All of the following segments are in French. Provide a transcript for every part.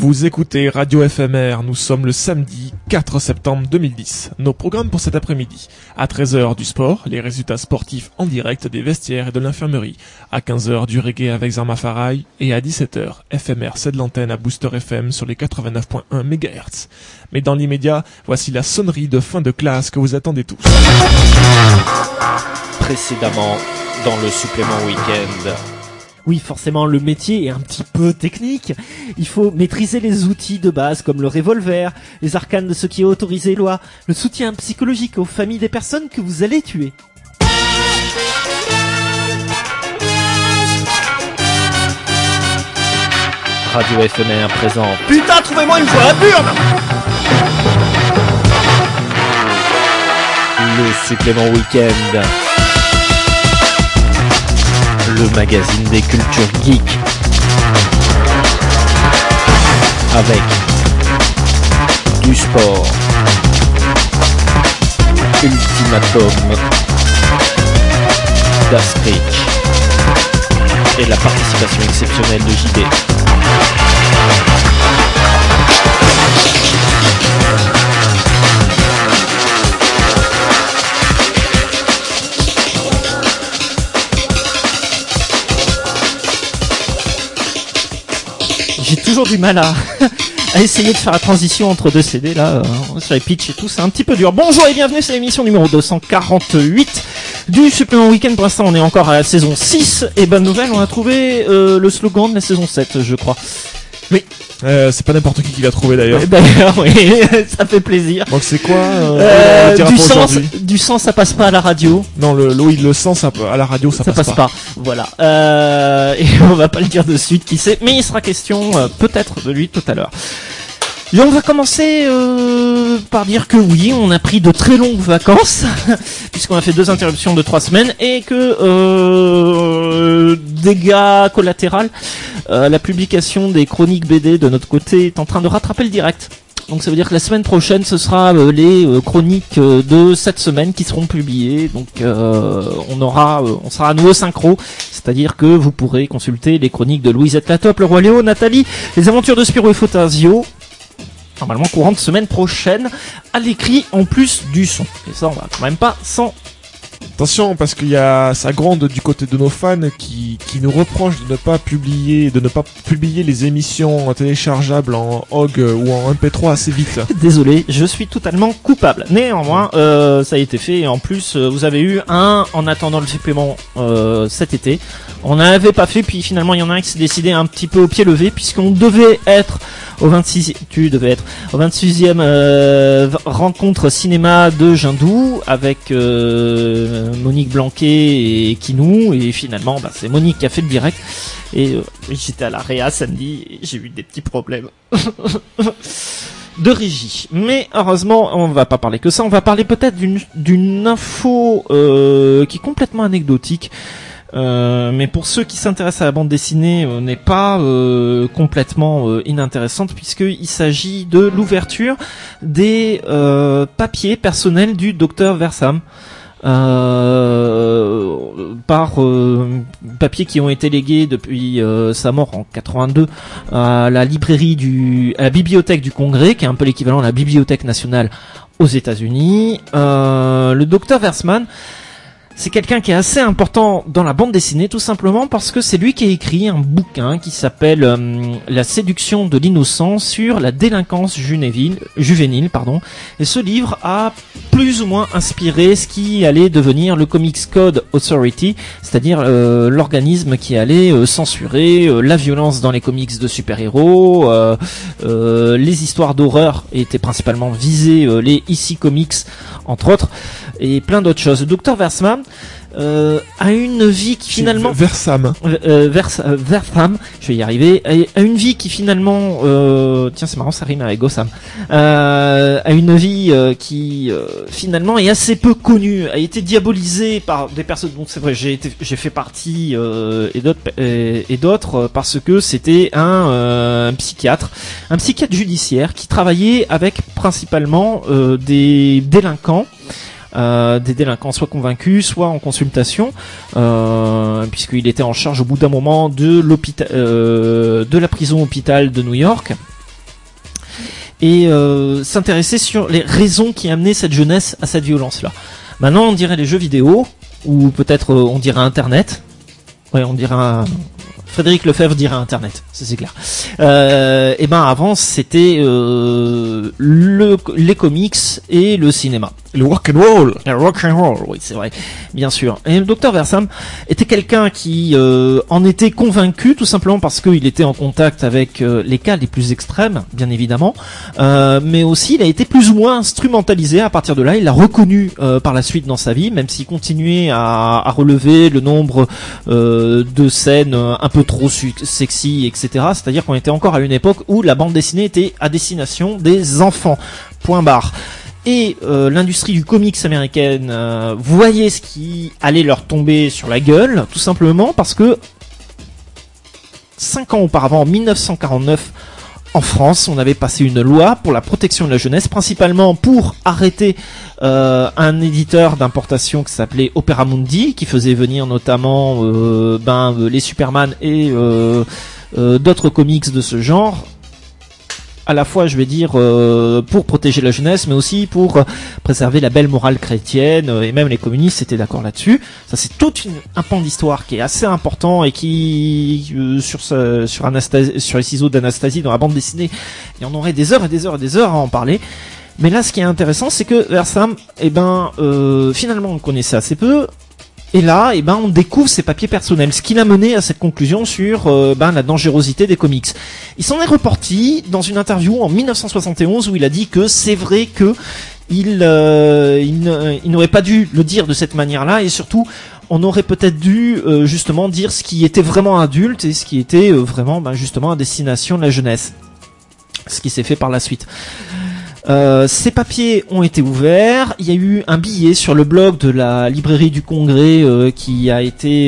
Vous écoutez Radio FMR, nous sommes le samedi 4 septembre 2010. Nos programmes pour cet après-midi. À 13h du sport, les résultats sportifs en direct des vestiaires et de l'infirmerie. À 15h du reggae avec Zarma Farai. Et à 17h, FMR cède l'antenne à Booster FM sur les 89.1 MHz. Mais dans l'immédiat, voici la sonnerie de fin de classe que vous attendez tous. Précédemment, dans le supplément week-end. Oui, forcément, le métier est un petit peu technique. Il faut maîtriser les outils de base comme le revolver, les arcanes de ce qui est autorisé loi, le soutien psychologique aux familles des personnes que vous allez tuer. Radio FMR présente. Putain, trouvez-moi une voie à burne! Le supplément week-end. Le magazine des cultures geeks. Avec du sport, Ultimatum, d'Astrid et la participation exceptionnelle de JD. J'ai toujours du mal à essayer de faire la transition entre deux CD là, sur les pitchs et tout, c'est un petit peu dur. Bonjour et bienvenue, c'est l'émission numéro 248 du supplément week-end. Pour l'instant on est encore à la saison 6 et bonne nouvelle, on a trouvé le slogan de la saison 7 je crois. Oui. C'est pas n'importe qui l'a trouvé d'ailleurs. D'ailleurs, oui, ça fait plaisir. Donc c'est quoi du sang, ça passe pas à la radio. Non, le sang, ça, à la radio, ça passe pas. Voilà. Et on va pas le dire de suite, qui sait. Mais il sera question peut-être de lui tout à l'heure. Et on va commencer par dire que oui, on a pris de très longues vacances, puisqu'on a fait 2 interruptions de 3 semaines, et que dégâts collatéraux, la publication des chroniques BD de notre côté est en train de rattraper le direct. Donc ça veut dire que la semaine prochaine, ce sera les chroniques de cette semaine qui seront publiées. Donc on sera à nouveau synchro, c'est-à-dire que vous pourrez consulter les chroniques de Louisette Latop, le Roi Léo, Nathalie, les aventures de Spirou et Fantasio, normalement courante semaine prochaine, à l'écrit en plus du son. Et ça, on va quand même pas sans... Attention, parce qu'il y a ça gronde du côté de nos fans qui nous reprochent de ne pas publier les émissions téléchargeables en OGG ou en MP3 assez vite. Désolé, je suis totalement coupable. Néanmoins, ça a été fait et en plus, vous avez eu un en attendant le supplément cet été. On n'avait pas fait, puis finalement il y en a un qui s'est décidé un petit peu au pied levé puisqu'on devait être au 26e rencontre cinéma de Jindou avec Monique Blanquet et Kinou, et finalement c'est Monique qui a fait le direct et j'étais à la réa samedi et j'ai eu des petits problèmes de régie, mais heureusement on va pas parler que ça, on va parler peut-être d'une info qui est complètement anecdotique. Mais pour ceux qui s'intéressent à la bande dessinée, n'est pas complètement inintéressante, puisqu'il s'agit de l'ouverture des papiers personnels du docteur Versam. Par papiers qui ont été légués depuis sa mort en 82 à la bibliothèque du Congrès, qui est un peu l'équivalent de la Bibliothèque nationale aux États-Unis. Le docteur Versman, c'est quelqu'un qui est assez important dans la bande dessinée, tout simplement parce que c'est lui qui a écrit un bouquin qui s'appelle La séduction de l'innocent sur la délinquance juvénile. Et ce livre a plus ou moins inspiré ce qui allait devenir le Comics Code Authority, c'est-à-dire l'organisme qui allait censurer la violence dans les comics de super-héros, les histoires d'horreur étaient principalement visées, les EC Comics entre autres, et plein d'autres choses. Dr Versman a une vie qui finalement... Versam, je vais y arriver. A une vie qui finalement... tiens, c'est marrant, ça rime avec Gossam. A une vie qui finalement est assez peu connue, a été diabolisée par des personnes dont c'est vrai, j'ai fait partie et d'autres parce que c'était un psychiatre judiciaire qui travaillait avec principalement des délinquants. Soit convaincus, soit en consultation, puisqu'il était en charge au bout d'un moment de l'hôpital, de la prison hôpital de New York. et s'intéresser sur les raisons qui amenaient cette jeunesse à cette violence-là. Maintenant, on dirait les jeux vidéo, ou peut-être on dirait Internet. Ouais, on dirait Frédéric Lefebvre dirait Internet, ça c'est clair. Et ben avant c'était les comics et le cinéma. Le rock and roll. Le rock and roll, oui c'est vrai, bien sûr. Et le docteur Versam était quelqu'un qui en était convaincu tout simplement parce qu'il était en contact avec les cas les plus extrêmes, bien évidemment, mais aussi il a été plus ou moins instrumentalisé à partir de là. Il l'a reconnu par la suite dans sa vie, même s'il continuait à relever le nombre de scènes un peu trop sexy, etc. C'est-à-dire qu'on était encore à une époque où la bande dessinée était à destination des enfants. Point barre. Et l'industrie du comics américaine voyait ce qui allait leur tomber sur la gueule, tout simplement parce que 5 ans auparavant, en 1949, en France, on avait passé une loi pour la protection de la jeunesse, principalement pour arrêter un éditeur d'importation qui s'appelait Opera Mundi, qui faisait venir notamment les Superman et d'autres comics de ce genre. À la fois, je vais dire, pour protéger la jeunesse, mais aussi pour préserver la belle morale chrétienne, et même les communistes étaient d'accord là-dessus. Ça, c'est tout un pan d'histoire qui est assez important et qui, sur les ciseaux d'Anastasie, dans la bande dessinée, il y en aurait des heures et des heures et des heures à en parler. Mais là, ce qui est intéressant, c'est que Versam, finalement, on le connaissait assez peu. Et là, on découvre ses papiers personnels, ce qui l'a mené à cette conclusion sur la dangerosité des comics. Il s'en est reparti dans une interview en 1971 où il a dit que c'est vrai que il n'aurait pas dû le dire de cette manière-là, et surtout, on aurait peut-être dû justement dire ce qui était vraiment adulte et ce qui était vraiment justement à destination de la jeunesse. Ce qui s'est fait par la suite. Ces papiers ont été ouverts. Il y a eu un billet sur le blog de la librairie du Congrès qui a été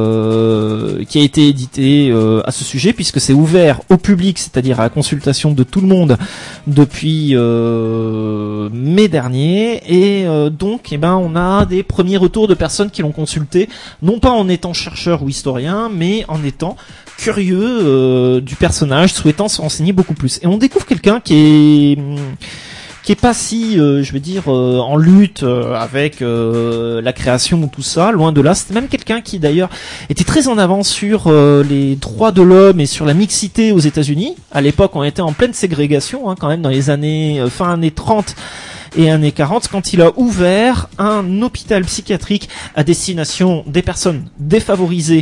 édité à ce sujet, puisque c'est ouvert au public, c'est-à-dire à la consultation de tout le monde depuis mai dernier. Et donc, on a des premiers retours de personnes qui l'ont consulté, non pas en étant chercheurs ou historiens, mais en étant curieux du personnage, souhaitant se renseigner beaucoup plus. Et on découvre quelqu'un qui est pas si, en lutte avec la création ou tout ça, loin de là. C'était même quelqu'un qui d'ailleurs était très en avance sur les droits de l'homme et sur la mixité aux États-Unis. À l'époque, on était en pleine ségrégation, quand même, dans les années fin années 30 et années 40, quand il a ouvert un hôpital psychiatrique à destination des personnes défavorisées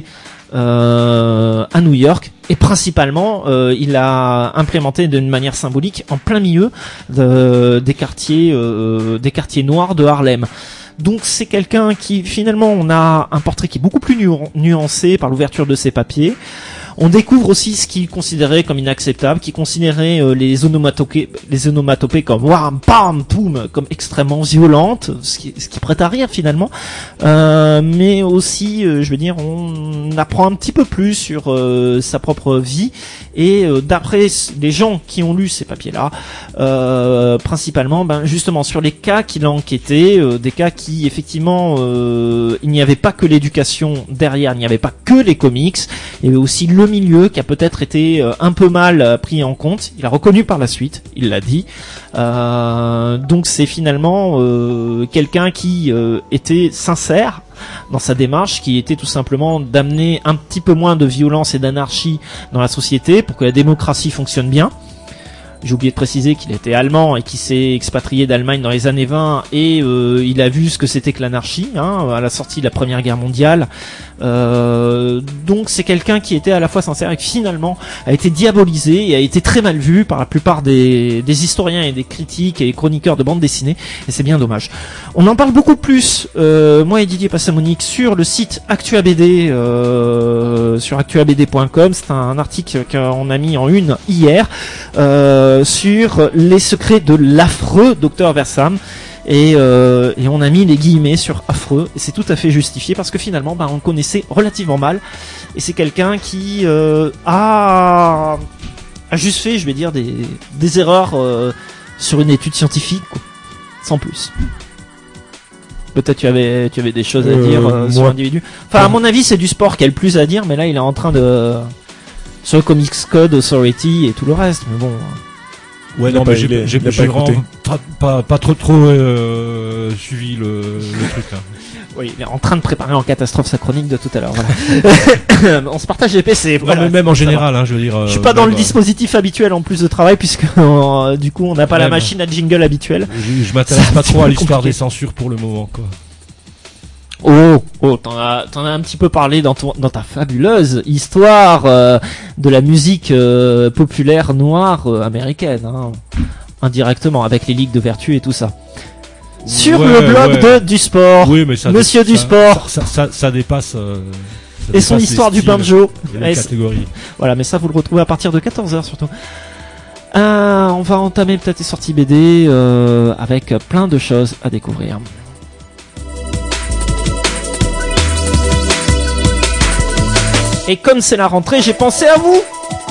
à New York, et principalement il a implémenté d'une manière symbolique en plein milieu des quartiers noirs de Harlem. Donc c'est quelqu'un qui finalement, on a un portrait qui est beaucoup plus nuancé par l'ouverture de ses papiers. On découvre aussi ce qu'il considérait comme inacceptable, qu'il considérait les onomatopées comme wham, pam, poum, comme extrêmement violentes, ce qui prête à rire finalement. Mais aussi, on apprend un petit peu plus sur sa propre vie. Et d'après les gens qui ont lu ces papiers-là, principalement, justement sur les cas qu'il a enquêtés, des cas qui effectivement, il n'y avait pas que l'éducation derrière, il n'y avait pas que les comics, il y avait aussi le milieu qui a peut-être été un peu mal pris en compte. Il a reconnu par la suite, il l'a dit. Donc c'est finalement quelqu'un qui était sincère dans sa démarche, qui était tout simplement d'amener un petit peu moins de violence et d'anarchie dans la société pour que la démocratie fonctionne bien. J'ai oublié de préciser qu'il était allemand et qu'il s'est expatrié d'Allemagne dans les années 20 et il a vu ce que c'était que l'anarchie à la sortie de la Première Guerre mondiale. Donc c'est quelqu'un qui était à la fois sincère et qui finalement a été diabolisé et a été très mal vu par la plupart des historiens et des critiques et des chroniqueurs de bande dessinée, et c'est bien dommage. On en parle beaucoup plus, moi et Didier Passamonique, sur le site ActuABD, sur actuabd.com. C'est un article qu'on a mis en une hier sur les secrets de l'affreux Dr Versam. Et on a mis les guillemets sur affreux, et c'est tout à fait justifié parce que finalement on le connaissait relativement mal, et c'est quelqu'un qui a juste fait, des erreurs sur une étude scientifique, quoi. Sans plus. Peut-être tu avais des choses à dire sur l'individu. Enfin, à mon avis, c'est du sport qui a le plus à dire, mais là il est en train de sur le Comics Code Authority et tout le reste, mais bon. Ouais, Il a non, pas- mais il est- j'ai il a j'ai pas vraiment écouté. pas trop suivi le truc là. Oui, il est en train de préparer en catastrophe sa chronique de tout à l'heure. Voilà. On se partage les PC. Non, Voilà, mais même en ça va. général, hein, je veux dire. Je suis pas dans le même, dispositif habituel en plus de travail puisque du coup on n'a pas la Même. machine à jingle habituelle. Je m'intéresse pas trop à l'histoire compliqué. des censures pour le moment, quoi. Oh, t'en as un petit peu parlé dans ta fabuleuse histoire de la musique populaire noire américaine, hein, indirectement avec les ligues de vertu et tout ça. Sur Ouais, le blog ouais. du sport, Oui, mais ça. Monsieur du sport. Ça dépasse. Ça et son dépasse les histoire du styles banjo. et les Et catégories. voilà, mais ça vous le retrouvez à partir de 14h surtout. On va entamer peut-être les sorties BD avec plein de choses à découvrir. Et comme c'est la rentrée, j'ai pensé à vous.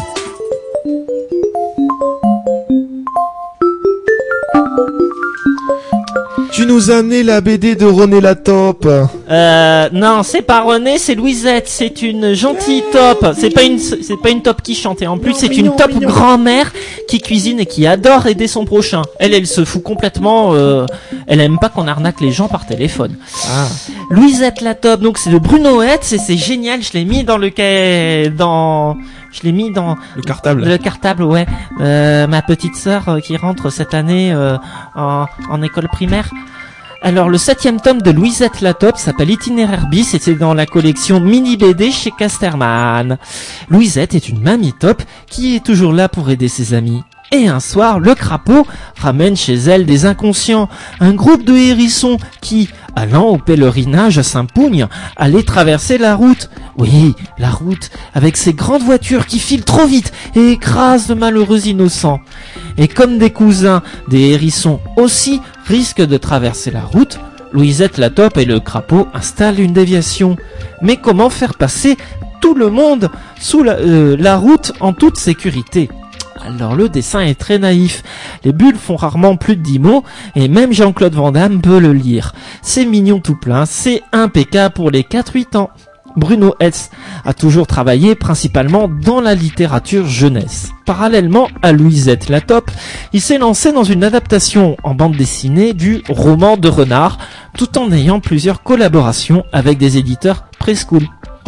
Tu nous as amené la BD de René Latop. Non, c'est pas René, c'est Louisette. C'est une gentille top. C'est pas une top qui chante. Et en plus, c'est une top grand-mère qui cuisine et qui adore aider son prochain. Elle se fout complètement. Elle aime pas qu'on arnaque les gens par téléphone. Ah. Louisette la top. Donc c'est de Bruno Hetz et c'est génial. Je l'ai mis dans le je l'ai mis dans Le cartable. le cartable, ouais. Ma petite sœur qui rentre cette année en école primaire. Alors le 7e tome de Louisette la top s'appelle Itinéraire bis et c'est dans la collection Mini BD chez Casterman. Louisette est une mamie top qui est toujours là pour aider ses amis. Et un soir, le crapaud ramène chez elle des inconscients, un groupe de hérissons qui, allant au pèlerinage à Saint-Pougne, allaient traverser la route. Oui, la route, avec ces grandes voitures qui filent trop vite et écrasent de malheureux innocents. Et comme des cousins, des hérissons aussi risquent de traverser la route, Louisette la top et le crapaud installent une déviation. Mais comment faire passer tout le monde sous la route en toute sécurité ? Alors le dessin est très naïf, les bulles font rarement plus de 10 mots, et même Jean-Claude Van Damme peut le lire. C'est mignon tout plein, c'est impeccable pour les 4-8 ans. Bruno Hetz a toujours travaillé principalement dans la littérature jeunesse. Parallèlement à Louisette la top, il s'est lancé dans une adaptation en bande dessinée du roman de Renard, tout en ayant plusieurs collaborations avec des éditeurs preschool.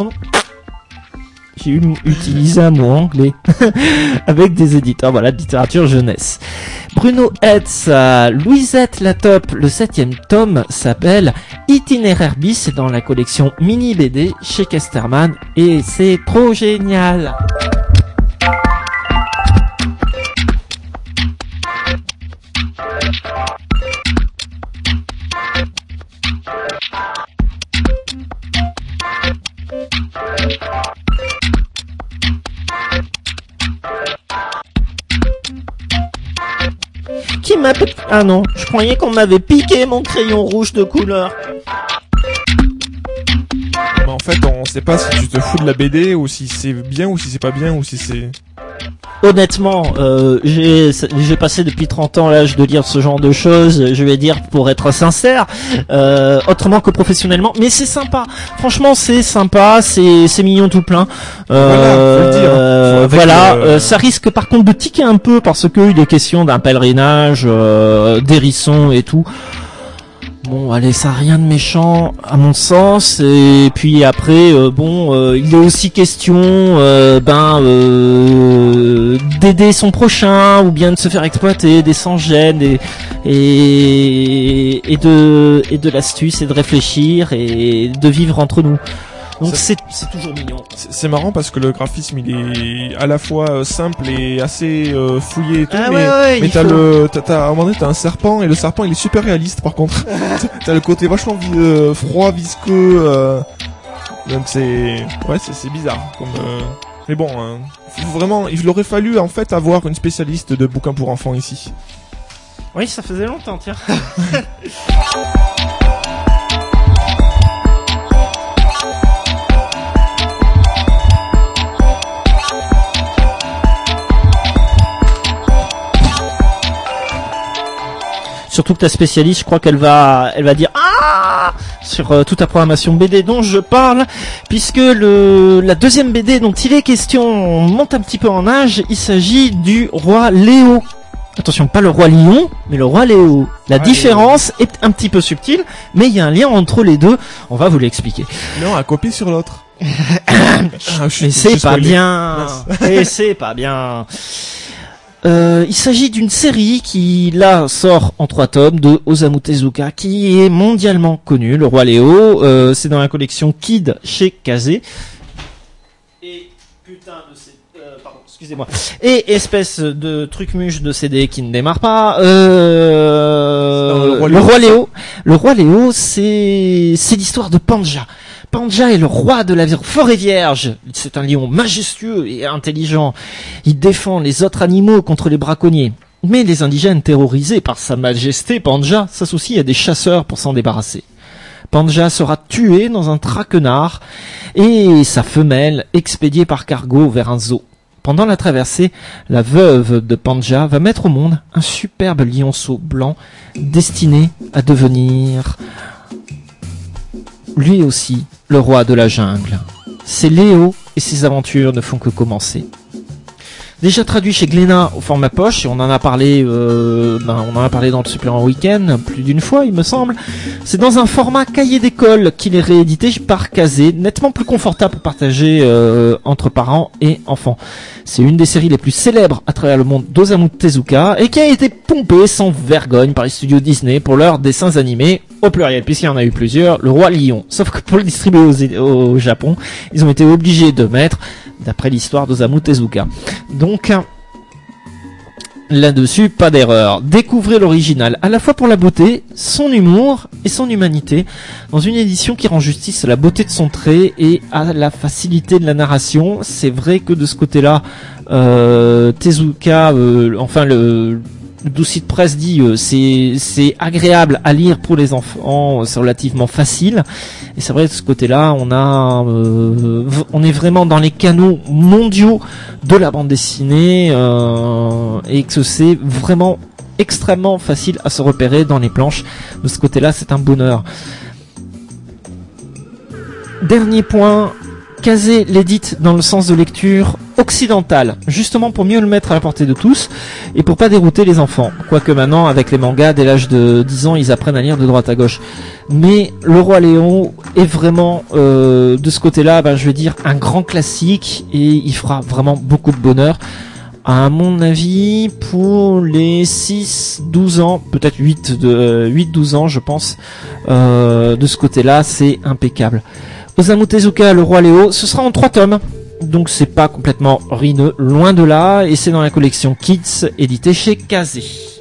J'ai utilisé un mot anglais avec des éditeurs, voilà, de littérature jeunesse. Bruno Hetz, Louisette la top, le 7e tome s'appelle Itinéraire bis, c'est dans la collection Mini BD chez Casterman et c'est trop génial. Qui m'a... Ah non, je croyais qu'on m'avait piqué mon crayon rouge de couleur. Mais en fait, on sait pas si tu te fous de la BD ou si c'est bien ou si c'est pas bien ou si c'est... Honnêtement, j'ai passé depuis 30 ans l'âge de lire ce genre de choses, je vais dire pour être sincère, autrement que professionnellement, mais c'est sympa. Franchement, c'est sympa, c'est mignon tout plein. Voilà, faut le dire. Faut avec, Voilà, ça risque par contre de tiquer un peu parce que il est question d'un pèlerinage, d'hérissons et tout. Bon, allez, ça a rien de méchant à mon sens. Et puis après, il est aussi question, d'aider son prochain ou bien de se faire exploiter, des sans-gêne et de l'astuce et de réfléchir et de vivre entre nous. Donc c'est toujours mignon. C'est marrant parce que le graphisme il est à la fois simple et assez fouillé et tout, Ah mais, ouais, mais t'as à un moment donné t'as un serpent et le serpent il est super réaliste par contre. T'as le côté vachement froid, visqueux, donc c'est bizarre comme. Mais bon, vraiment il aurait fallu en fait avoir une spécialiste de bouquins pour enfants ici. Oui, ça faisait longtemps, tiens. Surtout que ta spécialiste, je crois qu'elle va dire sur toute la programmation BD dont je parle, puisque la deuxième BD dont il est question monte un petit peu en âge. Il s'agit du roi Léo. Attention, pas le roi lion, mais le roi Léo. La différence est un petit peu subtile, mais il y a un lien entre les deux. On va vous l'expliquer. Non, à copier sur l'autre. Et c'est pas bien. Et c'est pas bien. Il s'agit d'une série qui, là, sort en 3 tomes de Osamu Tezuka, qui est mondialement connu, le roi Léo. C'est dans la collection Kid chez Kazé. Et putain de CD, pardon, excusez-moi. Et espèce de truc muche de CD qui ne démarre pas. Le roi Léo. Le roi Léo, c'est l'histoire de Panja. Panja est le roi de la forêt vierge. C'est un lion majestueux et intelligent. Il défend les autres animaux contre les braconniers. Mais les indigènes terrorisés par sa majesté Panja s'associent à des chasseurs pour s'en débarrasser. Panja sera tué dans un traquenard et sa femelle expédiée par cargo vers un zoo. Pendant la traversée, la veuve de Panja va mettre au monde un superbe lionceau blanc destiné à devenir lui aussi le roi de la jungle. C'est Léo et ses aventures ne font que commencer. Déjà traduit chez Glénat au format poche, et on en a parlé dans le supplément week-end plus d'une fois, il me semble. C'est dans un format cahier d'école qu'il est réédité par Kazé, nettement plus confortable pour partager entre parents et enfants. C'est une des séries les plus célèbres à travers le monde d'Osamu Tezuka et qui a été pompée sans vergogne par les studios Disney pour leurs dessins animés, au pluriel, puisqu'il y en a eu plusieurs, le Roi Lion. Sauf que pour le distribuer au Japon, ils ont été obligés de mettre d'après l'histoire d'Osamu Tezuka. Donc, là-dessus, pas d'erreur. Découvrez l'original, à la fois pour la beauté, son humour et son humanité, dans une édition qui rend justice à la beauté de son trait et à la facilité de la narration. C'est vrai que de ce côté-là, Tezuka, le dossier de presse dit c'est agréable à lire pour les enfants, c'est relativement facile. Et c'est vrai que de ce côté-là, on est vraiment dans les canaux mondiaux de la bande dessinée et que c'est vraiment extrêmement facile à se repérer dans les planches. De ce côté-là, c'est un bonheur. Dernier point, Kazé l'édite dans le sens de lecture occidental, justement pour mieux le mettre à la portée de tous et pour pas dérouter les enfants. Quoique maintenant, avec les mangas, dès l'âge de 10 ans, ils apprennent à lire de droite à gauche. Mais Le Roi Léon est vraiment, de ce côté-là, je veux dire, un grand classique et il fera vraiment beaucoup de bonheur. À mon avis, pour les 6-12 ans, peut-être 8-12 ans, je pense, de ce côté-là, c'est impeccable. Osamu Tezuka, Le Roi Léo, ce sera en 3 tomes. Donc c'est pas complètement ruineux, loin de là, et c'est dans la collection Kids, édité chez Kazé.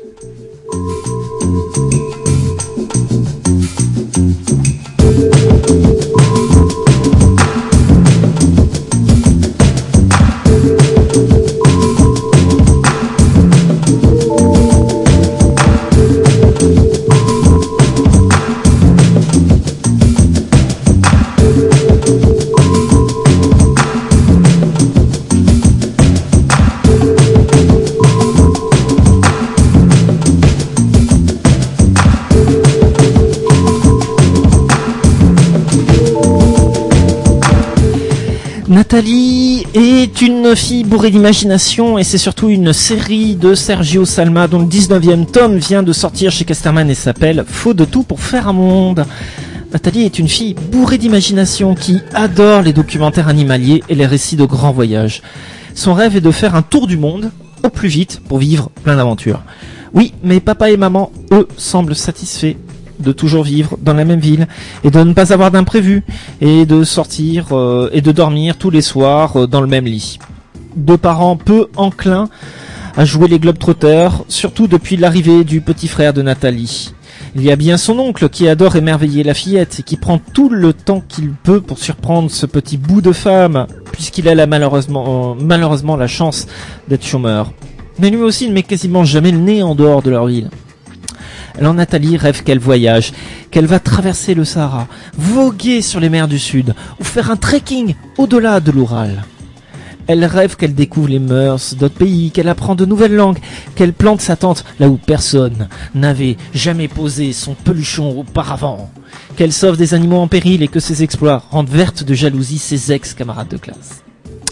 Nathalie est une fille bourrée d'imagination et c'est surtout une série de Sergio Salma dont le 19e tome vient de sortir chez Casterman et s'appelle Faut de tout pour faire un monde. Nathalie est une fille bourrée d'imagination qui adore les documentaires animaliers et les récits de grands voyages. Son rêve est de faire un tour du monde au plus vite pour vivre plein d'aventures. Oui, mais papa et maman, eux, semblent satisfaits de toujours vivre dans la même ville et de ne pas avoir d'imprévus et de sortir et de dormir tous les soirs dans le même lit. Deux parents peu enclins à jouer les globetrotters, surtout depuis l'arrivée du petit frère de Nathalie. Il y a bien son oncle qui adore émerveiller la fillette et qui prend tout le temps qu'il peut pour surprendre ce petit bout de femme, puisqu'il a malheureusement la chance d'être chômeur. Mais lui aussi ne met quasiment jamais le nez en dehors de leur ville. Alors Nathalie rêve qu'elle voyage, qu'elle va traverser le Sahara, voguer sur les mers du Sud, ou faire un trekking au-delà de l'Oural. Elle rêve qu'elle découvre les mœurs d'autres pays, qu'elle apprend de nouvelles langues, qu'elle plante sa tente là où personne n'avait jamais posé son peluchon auparavant, qu'elle sauve des animaux en péril et que ses exploits rendent vertes de jalousie ses ex-camarades de classe.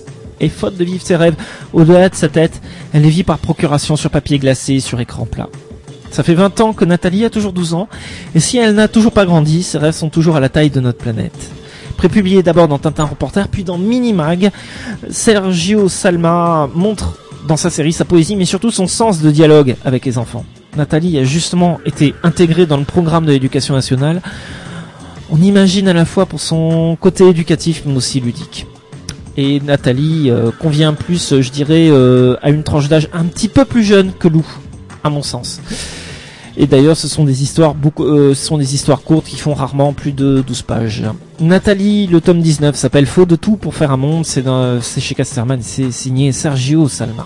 et faute de vivre ses rêves au-delà de sa tête, elle les vit par procuration sur papier glacé, sur écran plat. Ça fait 20 ans que Nathalie a toujours 12 ans, et si elle n'a toujours pas grandi, ses rêves sont toujours à la taille de notre planète. Prépublié d'abord dans Tintin Reporter, puis dans Minimag, Sergio Salma montre dans sa série sa poésie, mais surtout son sens de dialogue avec les enfants. Nathalie a justement été intégrée dans le programme de l'éducation nationale. On imagine à la fois pour son côté éducatif, mais aussi ludique. Et Nathalie convient plus, je dirais, à une tranche d'âge un petit peu plus jeune que Lou, à mon sens. Et d'ailleurs, ce sont des histoires courtes qui font rarement plus de 12 pages. Nathalie, le tome 19 s'appelle Faut de tout pour faire un monde. C'est chez Casterman et c'est signé Sergio Salma.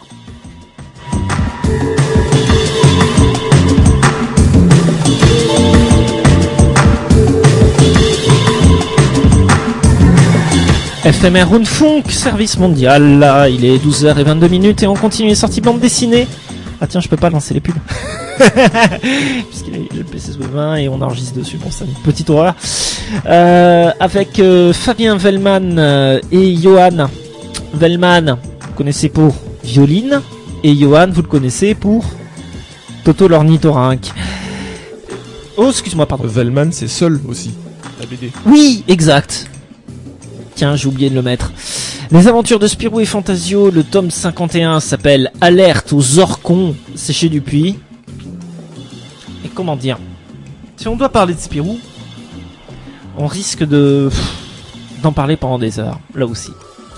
FMR Rundfunk, service mondial. Là, il est 12h22 et on continue les sorties bande dessinée. Ah tiens, je peux pas lancer les pubs. Puisqu'il a le PC20 et on enregistre dessus. Bon, c'est une petite horreur. Avec Fabien Vellman et Johan. Vellman, vous connaissez pour Violine. Et Johan, vous le connaissez pour Toto l'ornithorynque. Oh, excuse-moi, pardon. Vellman, c'est Seul aussi, la BD. Oui, exact. Tiens, j'ai oublié de le mettre. Les aventures de Spirou et Fantasio, le tome 51 s'appelle Alerte aux Orcons, c'est chez Dupuis. Et comment dire, si on doit parler de Spirou, on risque d'en parler pendant des heures, là aussi.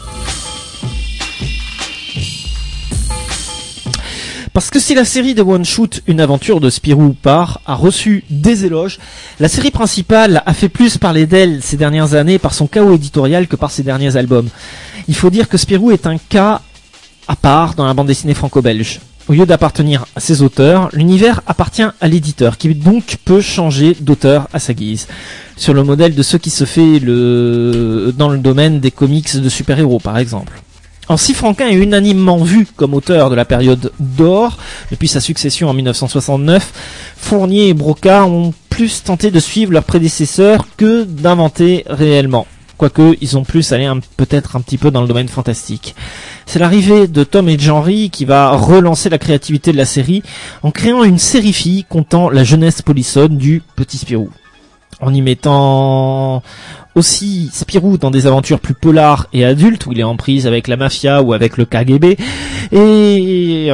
Parce que si la série de One Shoot, une aventure de Spirou a reçu des éloges, la série principale a fait plus parler d'elle ces dernières années par son chaos éditorial que par ses derniers albums. Il faut dire que Spirou est un cas à part dans la bande dessinée franco-belge. Au lieu d'appartenir à ses auteurs, l'univers appartient à l'éditeur, qui donc peut changer d'auteur à sa guise. Sur le modèle de ce qui se fait dans le domaine des comics de super-héros, par exemple. Or, si Franquin est unanimement vu comme auteur de la période d'or, depuis sa succession en 1969, Fournier et Broca ont plus tenté de suivre leurs prédécesseurs que d'inventer réellement. Quoique, ils ont plus allé peut-être un petit peu dans le domaine fantastique. C'est l'arrivée de Tom et Henry qui va relancer la créativité de la série en créant une série-fille comptant la jeunesse polissonne du Petit Spirou. En y mettant aussi Spirou dans des aventures plus polars et adultes, où il est en prise avec la mafia ou avec le KGB, et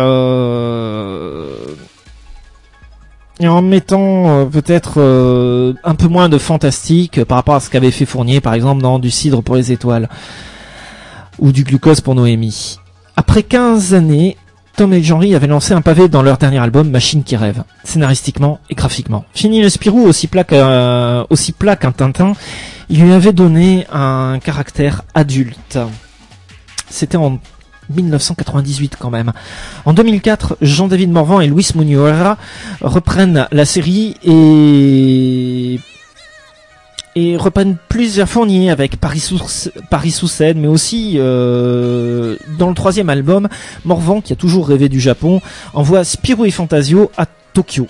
en mettant peut-être un peu moins de fantastique par rapport à ce qu'avait fait Fournier, par exemple, dans Du cidre pour les étoiles, ou du glucose pour Noémie. Après 15 années, Tom et Henry avaient lancé un pavé dans leur dernier album, Machine qui rêve, scénaristiquement et graphiquement. Fini le Spirou aussi plat qu'un Tintin, il lui avait donné un caractère adulte. C'était en 1998 quand même. En 2004, Jean-David Morvan et Luis Muñoz reprennent la série et reprennent plusieurs Fournier avec Paris sous Seine, mais aussi dans le troisième album, Morvan, qui a toujours rêvé du Japon, envoie Spirou et Fantasio à Tokyo.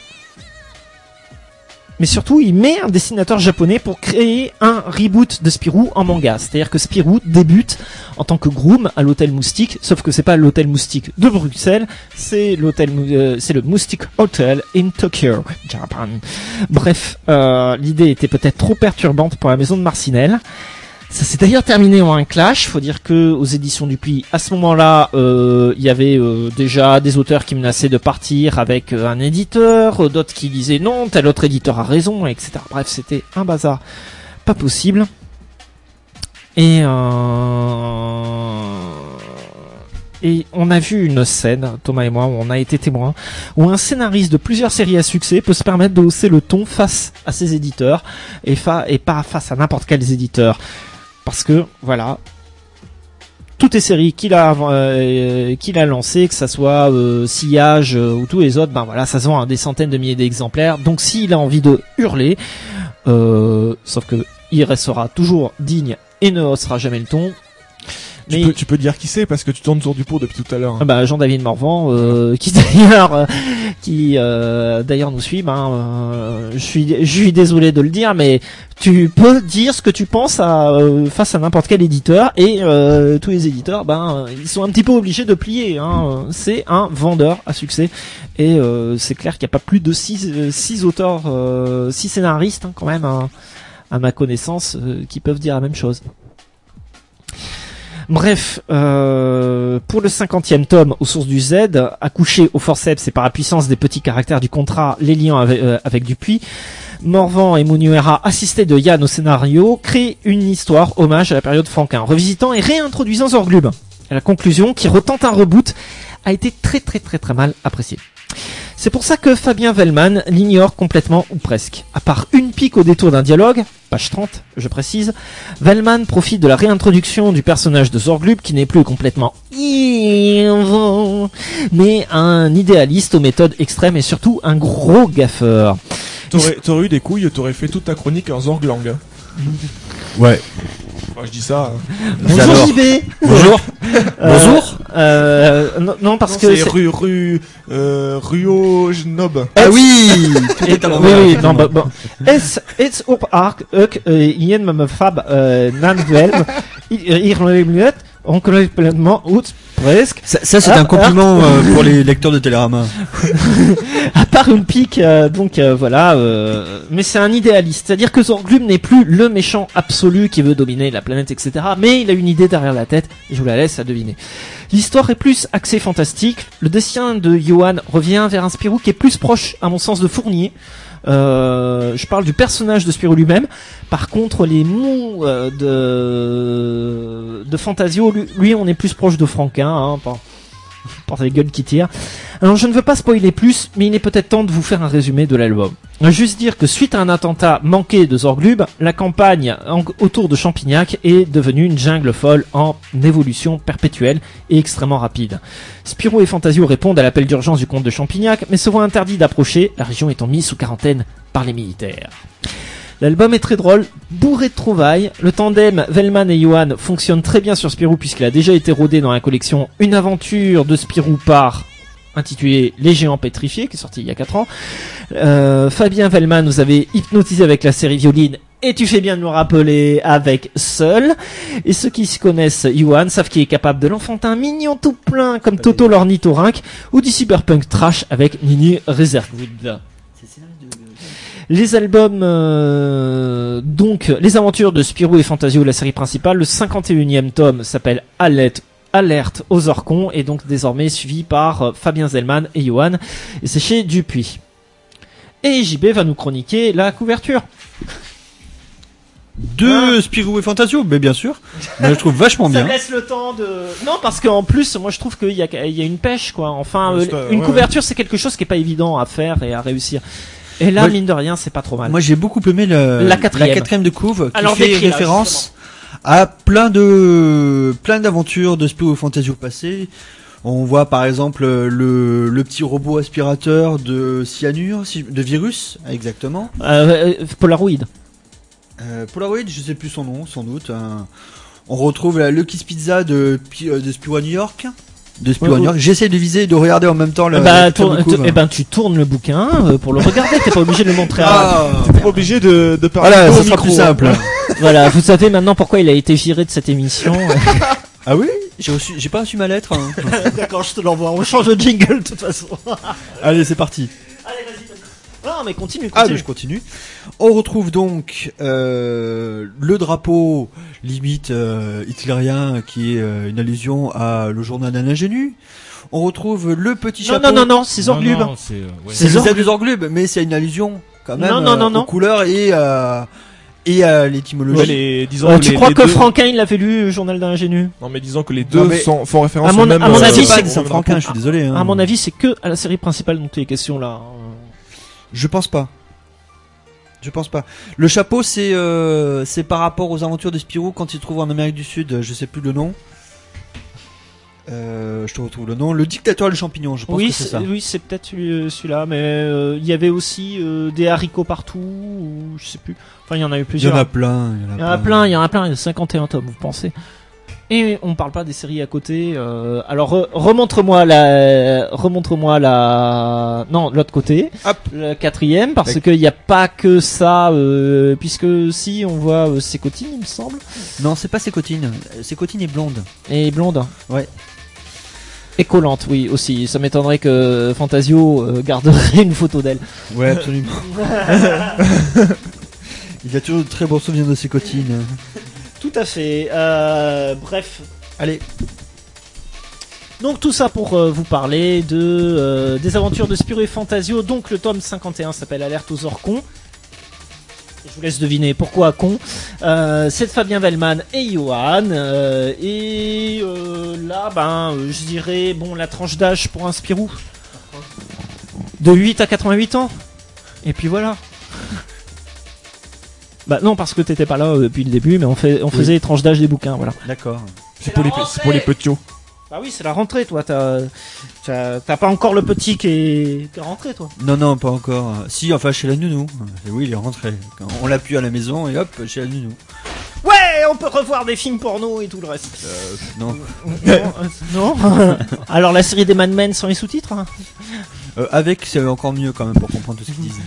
Mais surtout, il met un dessinateur japonais pour créer un reboot de Spirou en manga. C'est-à-dire que Spirou débute en tant que groom à l'hôtel Moustique, sauf que c'est pas l'hôtel Moustique de Bruxelles, c'est le Moustique Hotel in Tokyo, Japan. Bref, l'idée était peut-être trop perturbante pour la maison de Marcinelle. Ça s'est d'ailleurs terminé en un clash. Faut dire que aux éditions Dupuis, à ce moment-là, il y avait déjà des auteurs qui menaçaient de partir avec un éditeur, d'autres qui disaient non, tel autre éditeur a raison, etc. Bref, c'était un bazar pas possible. Et on a vu une scène, Thomas et moi, où on a été témoins, où un scénariste de plusieurs séries à succès peut se permettre de hausser le ton face à ses éditeurs et pas face à n'importe quels éditeurs. Parce que, voilà, toutes les séries qu'il a lancées, que ça soit Sillage ou tous les autres, ben voilà, ça se vend à des centaines de milliers d'exemplaires. Donc s'il a envie de hurler, sauf que il restera toujours digne et ne haussera jamais le ton, Mais Tu peux dire qui c'est parce que tu tournes autour du pot depuis tout à l'heure. Jean-David Morvan, qui d'ailleurs, d'ailleurs nous suit. Je suis désolé de le dire, mais tu peux dire ce que tu penses face à n'importe quel éditeur, et tous les éditeurs, ils sont un petit peu obligés de plier. C'est un vendeur à succès, et c'est clair qu'il n'y a pas plus de 6 auteurs, 6 scénaristes quand même, à ma connaissance, qui peuvent dire la même chose. Bref, pour le 50e tome, aux sources du Z, accouché au forceps et par la puissance des petits caractères du contrat, les liant avec Dupuis, Morvan et Munuera, assistés de Yann au scénario, créent une histoire hommage à la période Franquin, revisitant et réintroduisant Zorglub. À la conclusion, qui retente un reboot, a été très très très très mal apprécié. C'est pour ça que Fabien Vellman l'ignore complètement ou presque. À part une pique au détour d'un dialogue, page 30, je précise, Vellman profite de la réintroduction du personnage de Zorglub qui n'est plus complètement mais un idéaliste aux méthodes extrêmes et surtout un gros gaffeur. T'aurais eu des couilles, t'aurais fait toute ta chronique en Zorglang. Ouais. Je dis ça. Bonjour JB. Bonjour. Bonjour. Non, parce que c'est Ruo Jnob. Ah oui. Oui, non, bon. It's op ark ien me fab nanvelm irlemuet on connaît pleinement out presque. Ça c'est un compliment pour les lecteurs de Télérama. À part une pique, voilà. Mais c'est un idéaliste, c'est-à-dire que Zorglub n'est plus le méchant absolu qui veut dominer la planète, etc. Mais il a une idée derrière la tête, et je vous la laisse à deviner. L'histoire est plus axée fantastique. Le dessin de Johan revient vers un Spirou qui est plus proche, à mon sens, de Fournier. Je parle du personnage de Spirou lui-même. Par contre, les mots de Fantasio, lui, on est plus proche de Franquin, par les gueules qui tirent. Alors, je ne veux pas spoiler plus, mais il est peut-être temps de vous faire un résumé de l'album. Juste dire que suite à un attentat manqué de Zorglub, la campagne autour de Champignac est devenue une jungle folle en évolution perpétuelle et extrêmement rapide. Spirou et Fantasio répondent à l'appel d'urgence du comte de Champignac, mais se voient interdits d'approcher, la région étant mise sous quarantaine par les militaires. L'album est très drôle, bourré de trouvailles. Le tandem Vellman et Johan fonctionne très bien sur Spirou puisqu'il a déjà été rodé dans la collection Une aventure de Spirou par intitulé Les Géants Pétrifiés, qui est sorti il y a 4 ans. Fabien Vellman nous avait hypnotisé avec la série Violine, et tu fais bien de nous rappeler avec Seul. Et ceux qui se connaissent Johan savent qu'il est capable de l'enfantin mignon tout plein comme Toto l'ornithorynque, ou du cyberpunk trash avec Nini Reserwood. Les albums, donc, les aventures de Spirou et Fantasio, la série principale, le 51e tome s'appelle Alerte aux Orcons, et donc désormais suivi par Fabien Vellman et Johan, et c'est chez Dupuis. Et JB va nous chroniquer la couverture. De Spirou et Fantasio, mais bien sûr. Mais je trouve vachement bien. Ça laisse le temps de... Non, parce qu'en plus, moi je trouve qu'il y a une pêche, quoi. Enfin, une ouais, couverture, c'est quelque chose qui est pas évident à faire et à réussir. Et là, mine de rien, c'est pas trop mal. Moi, j'ai beaucoup aimé la quatrième de couve qui fait référence à plein d'aventures de Spirou et Fantasio passées. On voit par exemple le petit robot aspirateur de cyanure, de virus, exactement. Polaroid. Polaroid, je sais plus son nom, sans doute. On retrouve la Lucky's Pizza de Spirou à New York. J'essaie de viser et de regarder en même temps tu tournes le bouquin pour le regarder, t'es pas obligé de le montrer t'es pas obligé de parler. Voilà, ça au sera micro, plus simple. Voilà, vous savez maintenant pourquoi il a été viré de cette émission. Ah oui? J'ai pas reçu ma lettre. Hein. D'accord, je te l'envoie. On change de jingle de toute façon. Allez, c'est parti. Allez, vas-y. Non, mais continue. Ah, mais je continue. On retrouve donc le drapeau limite hitlérien qui est une allusion à le journal d'un ingénu. On retrouve le petit chapeau. Non, c'est Zorglub. C'est le Zorglub, mais c'est une allusion quand même aux couleurs et à l'étymologie. Disons tu crois que Franquin il l'avait lu, le journal d'un ingénu? Non, mais disons que les deux font référence à mon avis, c'est pas Franquin, je suis désolé. Hein. À mon avis, c'est que à la série principale dont il est question là. Je pense pas. Le chapeau, c'est par rapport aux aventures de Spirou quand il se trouve en Amérique du Sud. Je sais plus le nom. Je te retrouve le nom. Le dictateur et le champignon, je pense que c'est ça. Oui, c'est peut-être celui-là, mais il y avait aussi des haricots partout, ou je sais plus. Enfin, il y en a eu plusieurs. Il y en a plein. Il y en a plein, il y a 51 tomes, vous pensez? Et on parle pas des séries à côté. Alors remontre-moi la, non, l'autre côté, hop, le 4e, parce qu'il n'y a pas que ça, puisque si on voit Sécotine, il me semble. Non, c'est pas Sécotine. Sécotine est blonde. Et blonde. Ouais. Et collante, oui, aussi. Ça m'étonnerait que Fantasio garderait une photo d'elle. Ouais, absolument. Il a toujours de très bons souvenirs de Sécotine. Tout à fait. Bref. Allez. Donc tout ça pour vous parler de des aventures de Spirou et Fantasio. Donc le tome 51 s'appelle Alerte aux Orcons. Je vous laisse deviner pourquoi con. C'est de Fabien Wellman et Johan. Là, je dirais, bon, la tranche d'âge pour un Spirou. De 8 à 88 ans. Et puis voilà. Bah non, parce que t'étais pas là depuis le début, mais on faisait les tranches d'âge des bouquins, voilà. D'accord. C'est pour les petits. Bah oui, c'est la rentrée, toi. T'as pas encore le petit qui est rentré, toi. Non, pas encore. Si, enfin chez la nounou. Et oui, il est rentré. On l'a pu à la maison et hop, chez la nounou. Ouais, on peut revoir des films porno et tout le reste. Non. Non. Alors la série des Mad Men sans les sous-titres. Hein. Avec, c'est encore mieux quand même pour comprendre tout ce qu'ils disent.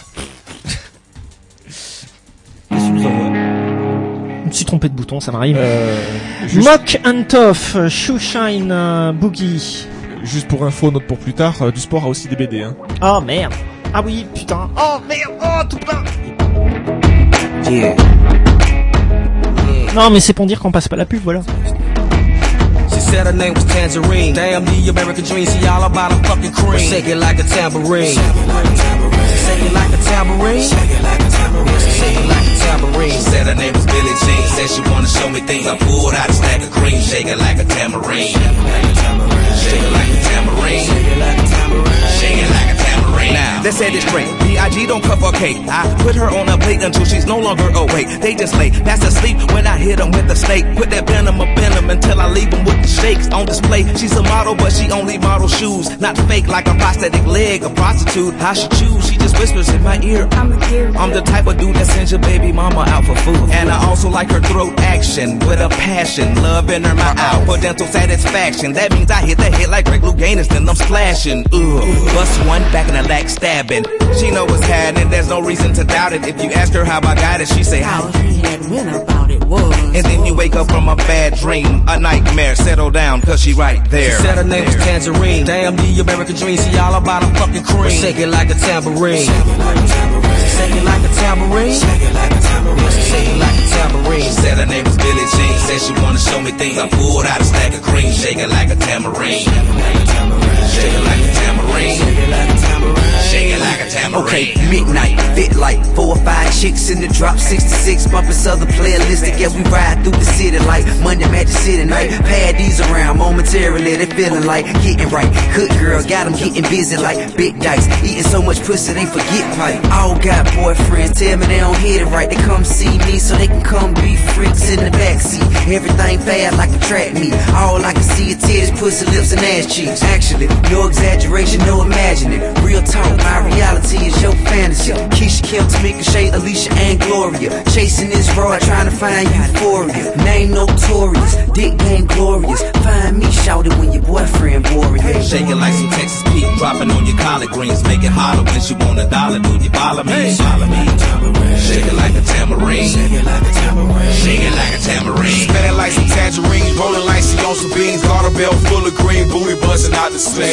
Qu'est-ce que tu nous envoies ? Je me suis trompé de bouton, ça m'arrive. Mock and Tough, Shoeshine Boogie. Juste pour info, note pour plus tard, du sport a aussi des BD. Hein. Oh merde. Ah oui, putain. Oh merde. Oh tout plein. Yeah. Non mais c'est pour dire qu'on passe pas la pub, voilà. She said her name was Tangerine. Damn, the American dream. See all about a fucking cream. Shake it like a tambourine. Shake it like a tambourine. Shake it like a tambourine. Shake it like a tambourine. She said her name was Billie Jean. Said she wanna show me things. I pulled out a stack of cream. Shake it like a tambourine. Shake it like a tambourine. Shake it like a tambourine. Shake it like a tambourine. Shake it like a tambourine. Now, let's say this straight. B.I.G. don't cover cake. I put her on a plate until she's no longer awake. They just lay fast asleep when I hit them with the snake. Put that venom up in them until I leave them with the shakes on display. She's a model, but she only models shoes. Not fake like a prosthetic leg, a prostitute. How she choose? She just whispers in my ear. I'm the type of dude that sends your baby mama out for food. And I also like her throat action with a passion. Love in her mouth for dental satisfaction. That means I hit the head like Greg Louganis, then I'm splashing. Bust one back in the leg stabbing. She know what's happening, there's no reason to doubt it. If you ask her how I got it, she say how he had went about it was. And then you wake up from a bad dream, a nightmare. Settle down, cause she right there. She said her name was Tangerine. Damn, the American dream. See all about a fucking cream. Shake it like a tambourine. Shake it like a tambourine. Shake it like a tambourine. Shake it like a tambourine. Shake it like a tambourine. She said her name was Billie Jean. Said she wanna show me things. I pulled out a stack of cream. Shake it like a tambourine. Shake it like a tambourine. Shake it like a tambourine. Shake it like a tambourine. Shake it like a tambourine. Okay, midnight, fit like 4 or 5 chicks in the drop 66, bumping Southern playlistic as we ride through the city like Monday Magic City night. Paddies around momentarily, they feeling like getting right. Good girl, got them getting busy like big dice. Eating so much pussy they forget pipe. All got boyfriends, tell me they don't hit it right. They come see me so they can come be freaks in the backseat. Everything bad like a track meet. All I can see is titties, pussy, lips, and ass cheeks. Actually, no exaggeration, no imagining. Real talk, my reality is your fantasy. Keisha, Kim, Tamika, Shay, Alicia, and Gloria. Chasing this road, trying to find euphoria. Name notorious, dick game glorious. Find me, shout it when your boyfriend boreal. Shake it like some Texas Pete, dropping on your collard greens. Make it holler when she want $1. Do you follow me? Follow me. Shake it like a tambourine. Shake it like a tambourine. Shake it like a tambourine. Spinning like some tangerines, rolling like she on some beans. Garter belt full of green, booty busting out the sling.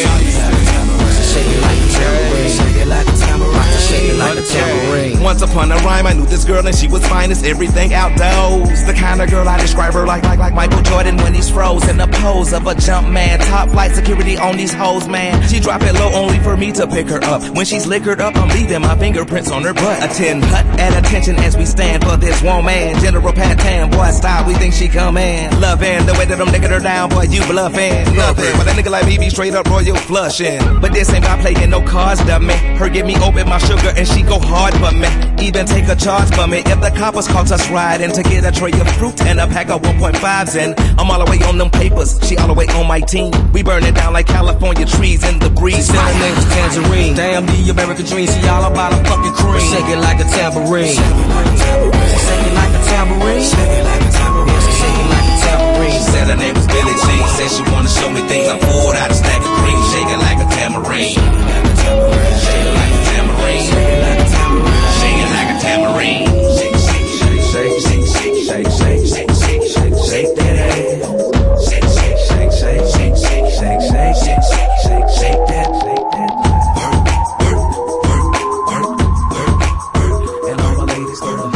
Shake it like a tambourine. Shake it like a tambourine. Shake it like a tambourine. Once upon a rhyme, I knew this girl and she was fine as everything outdoors. The kind of girl I describe her like Michael Jordan when he's froze in the pose of a jump man. Top flight security on these hoes, man. She drop it low only for me to pick her up. When she's liquored up, I'm leaving my fingerprints on her butt. A 10 hut at attention as we stand for this woman. General Patan, boy style, we think she come in. Loving the way that I'm nicking her down, boy you bluffing. Love it, but a nigga like me be straight up royal flushing. But this ain't about playing no cards, dummy. Her give me open my sugar and she go hard for me. Even take a charge for me if the coppers caught us riding to get a tray of fruit and a pack of 1.5s in. I'm all the way on them papers, she all the way on my team. We burn it down like California trees in the breeze. Said her name was Tangerine. Damn, the American dream, see all about a fucking cream. Shake it like a tambourine. Shake it like a tambourine. Shake it like a tambourine. Shake it like a tambourine. Shake it like a tambourine. Said said her name was Billie Jean. Said she wanna show me things. I poured out a stack of cream, shaking like a tambourine. Shaking like a tambourine. Shaking like a tambourine. Shake, shake, shake, shake, shake, shake, shake, shake, shake, shake that ass. Shake, shake, shake, shake, shake, shake, shake, shake, shake, shake, shake that, shake that. Work, work, work, work, work, and all my ladies work.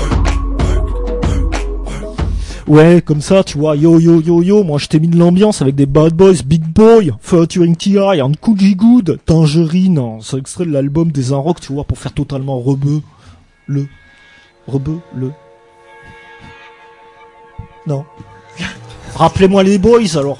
Ouais, comme ça, tu vois, yo, moi je t'ai mis de l'ambiance avec des Bad Boys, Big Boy, featuring T.I. and Coogee Good, Tangerine, c'est extrait de l'album des Unrock, tu vois, pour faire totalement rebeu. Non. Rappelez-moi les boys, alors.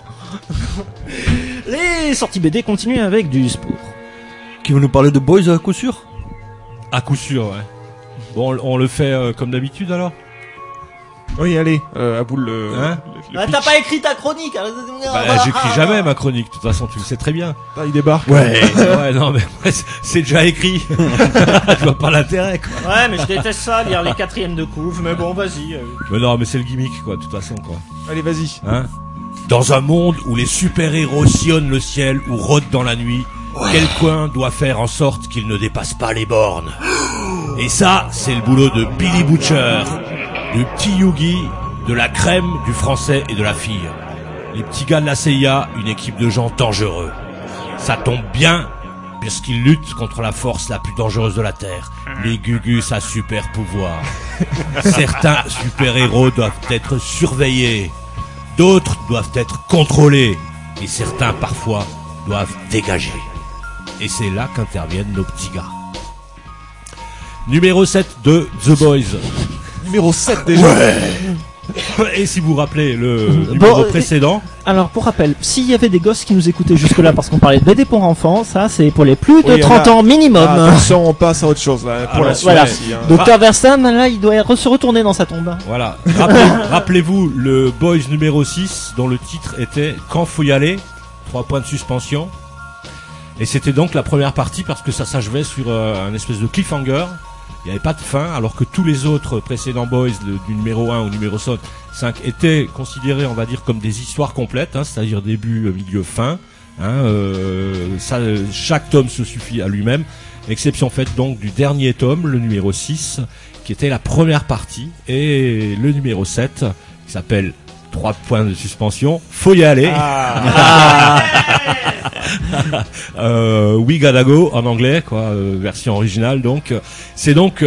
Les sorties BD continuent avec du sport. Qui veut nous parler de boys à coup sûr? À coup sûr, ouais. Bon, on le fait comme d'habitude alors. Oui, allez, à boule le T'as pas écrit ta chronique. J'écris jamais ma chronique, de toute façon, tu le sais très bien. Ah, il débarque. Ouais, non, mais c'est déjà écrit. Je vois pas l'intérêt, quoi. Ouais, mais je déteste ça, lire les 4e de couve, mais bon, vas-y. Mais non, mais c'est le gimmick, quoi, de toute façon, quoi. Allez, vas-y. Hein? Dans un monde où les super-héros sillonnent le ciel ou rôdent dans la nuit, quel coin doit faire en sorte qu'il ne dépasse pas les bornes? Et ça, c'est le boulot de Billy Butcher, du petit Yugi, de la crème, du français et de la fille. Les petits gars de la CIA, une équipe de gens dangereux. Ça tombe bien, puisqu'ils luttent contre la force la plus dangereuse de la Terre, les Gugus à super pouvoir. Certains super-héros doivent être surveillés, d'autres doivent être contrôlés, et certains, parfois, doivent dégager. Et c'est là qu'interviennent nos petits gars. Numéro 7 de The Boys. Numéro 7 déjà. Ouais. Et si vous vous rappelez le numéro précédent. Alors, pour rappel, s'il y avait des gosses qui nous écoutaient jusque-là parce qu'on parlait de BD pour enfants, ça c'est pour les plus de 30 ans minimum. Ah, attention, on passe à autre chose là, pour la suite. Voilà. Aussi, hein. Docteur Verstappen, là, il doit se retourner dans sa tombe. Voilà. Rappelez-vous le Boys numéro 6 dont le titre était Quand faut y aller, 3 points de suspension. Et c'était donc la première partie parce que ça s'achevait sur un espèce de cliffhanger. Il n'y avait pas de fin, alors que tous les autres précédents Boys du numéro 1 au numéro 5 étaient considérés, on va dire, comme des histoires complètes, hein, c'est-à-dire début, milieu, fin. Chaque tome se suffit à lui-même, exception faite donc du dernier tome, le numéro 6, qui était la première partie, et le numéro 7, qui s'appelle 3 points de suspension, faut y aller. We Gotta Go en anglais, quoi, version originale. Donc, c'est donc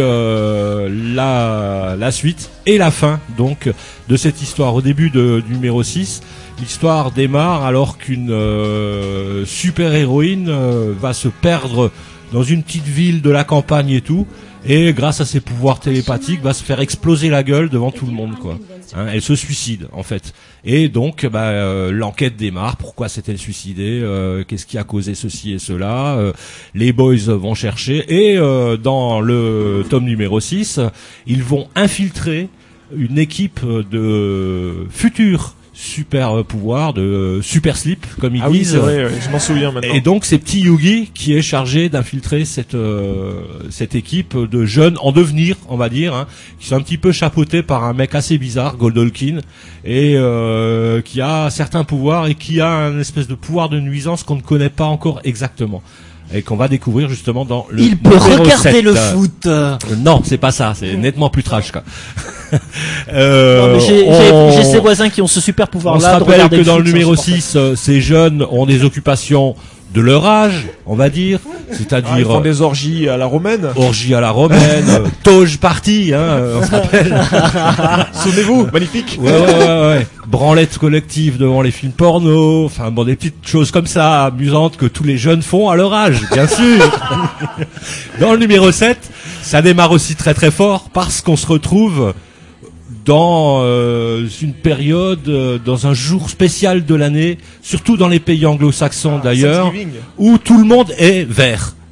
la suite et la fin donc de cette histoire. Au début du numéro 6, l'histoire démarre alors qu'une super héroïne va se perdre dans une petite ville de la campagne et tout. Et grâce à ses pouvoirs télépathiques, va se faire exploser la gueule devant tout le monde, quoi. Hein, elle se suicide, en fait. Et donc, l'enquête démarre. Pourquoi s'est-elle suicidée? Qu'est-ce qui a causé ceci et cela? Les boys vont chercher. Et dans le tome numéro 6, ils vont infiltrer une équipe de futurs super pouvoir, de super slip comme ils disent. Oui, c'est vrai, je m'en souviens maintenant. Et donc c'est petit Yugi qui est chargé d'infiltrer cette équipe de jeunes en devenir, on va dire, hein, qui sont un petit peu chapeautés par un mec assez bizarre, Goldolkin, et qui a certains pouvoirs et qui a un espèce de pouvoir de nuisance qu'on ne connaît pas encore exactement. Et qu'on va découvrir justement dans le Il peut regarder 7. le foot. Non, c'est pas ça, c'est nettement plus trash, quoi. Non, mais j'ai ces voisins qui ont ce super pouvoir là. On se rappelle que dans le numéro 6, ces jeunes ont des occupations de leur âge, on va dire, c'est-à-dire ils font des orgies à la romaine. Orgies à la romaine, toge party, hein, on se rappelle. Souvenez-vous, magnifique. Ouais. Branlette collective devant les films porno, enfin bon, des petites choses comme ça, amusantes que tous les jeunes font à leur âge, bien sûr. Dans le numéro 7, ça démarre aussi très très fort parce qu'on se retrouve dans une période, dans un jour spécial de l'année, surtout dans les pays anglo-saxons d'ailleurs, où tout le monde est vert.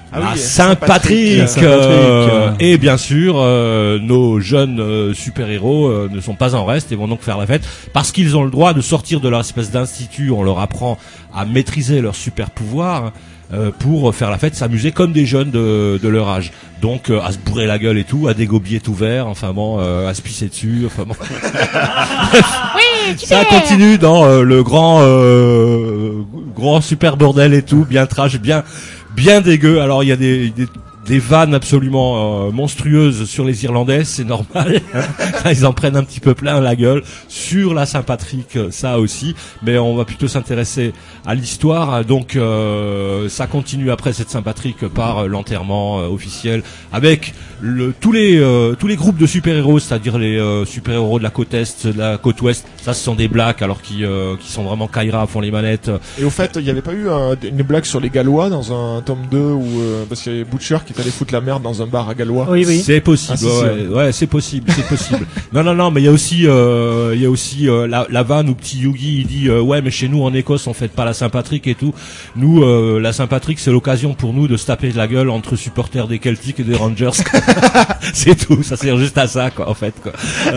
la Saint-Patrick, et bien sûr nos jeunes super-héros ne sont pas en reste et vont donc faire la fête parce qu'ils ont le droit de sortir de leur espèce d'institut. On leur apprend à maîtriser leurs super-pouvoirs pour faire la fête, s'amuser comme des jeunes de leur âge. Donc à se bourrer la gueule et tout, à dégobier tout vert, enfin bon, à se pisser dessus, enfin bon. Oui, ça continue dans le grand super bordel et tout, bien trash, bien dégueu. Alors il y a des vannes absolument monstrueuses sur les Irlandais, c'est normal. Ils en prennent un petit peu plein la gueule. Sur la Saint-Patrick, ça aussi. Mais on va plutôt s'intéresser à l'histoire. Donc ça continue après cette Saint-Patrick par l'enterrement officiel avec tous les groupes de super-héros, c'est-à-dire les super-héros de la côte est, de la côte ouest. Ça, ce sont des blacks alors qui sont vraiment Kyra, font les manettes. Et au fait, il n'y avait pas eu une blague sur les Gallois dans un tome 2 où parce qu'il y avait Butcher qui allait foutre la merde dans un bar à Gallois. Oui. C'est possible. Ouais, c'est possible. Non, mais il y a aussi la vanne où petit Yugi il dit ouais, mais chez nous en Écosse on fête pas la Saint-Patrick et tout. Nous la Saint-Patrick c'est l'occasion pour nous de se taper la gueule entre supporters des Celtics et des Rangers. C'est tout, ça sert juste à ça quoi en fait quoi.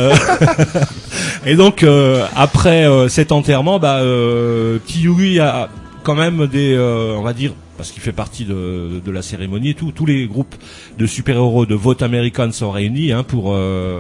Et donc après cet enterrement, petit Yugi a quand même des on va dire, parce qu'il fait partie de la cérémonie et tout, tous les groupes de super-héros de Vote American sont réunis pour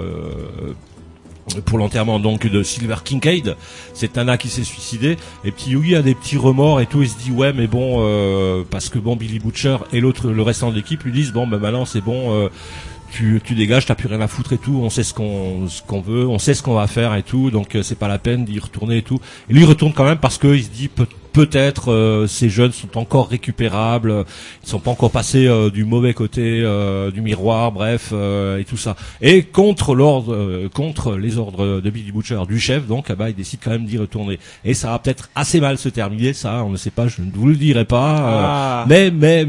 l'enterrement donc de Silver Kincaid, c'est Anna qui s'est suicidé, et petit Yugi a des petits remords et tout, il se dit ouais mais bon parce que bon Billy Butcher et le restant de l'équipe lui disent bon maintenant c'est bon, tu dégages, t'as plus rien à foutre et tout, on sait ce qu'on veut, on sait ce qu'on va faire et tout, donc c'est pas la peine d'y retourner et tout. Et lui il retourne quand même parce que il se dit peut-être ces jeunes sont encore récupérables, ils sont pas encore passés du mauvais côté du miroir, bref et tout ça. Et contre les ordres de Billy Butcher, du chef, donc il décide quand même d'y retourner. Et ça va peut-être assez mal se terminer, ça on ne sait pas, je ne vous le dirai pas. Mais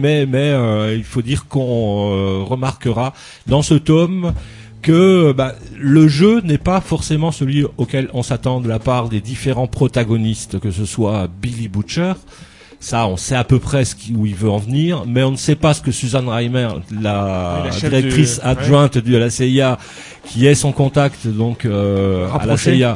il faut dire qu'on remarquera dans ce tome que le jeu n'est pas forcément celui auquel on s'attend de la part des différents protagonistes, que ce soit Billy Butcher. Ça, on sait à peu près où il veut en venir, mais on ne sait pas ce que Susan Reimer, la directrice adjointe de la CIA, qui est son contact donc à la CIA,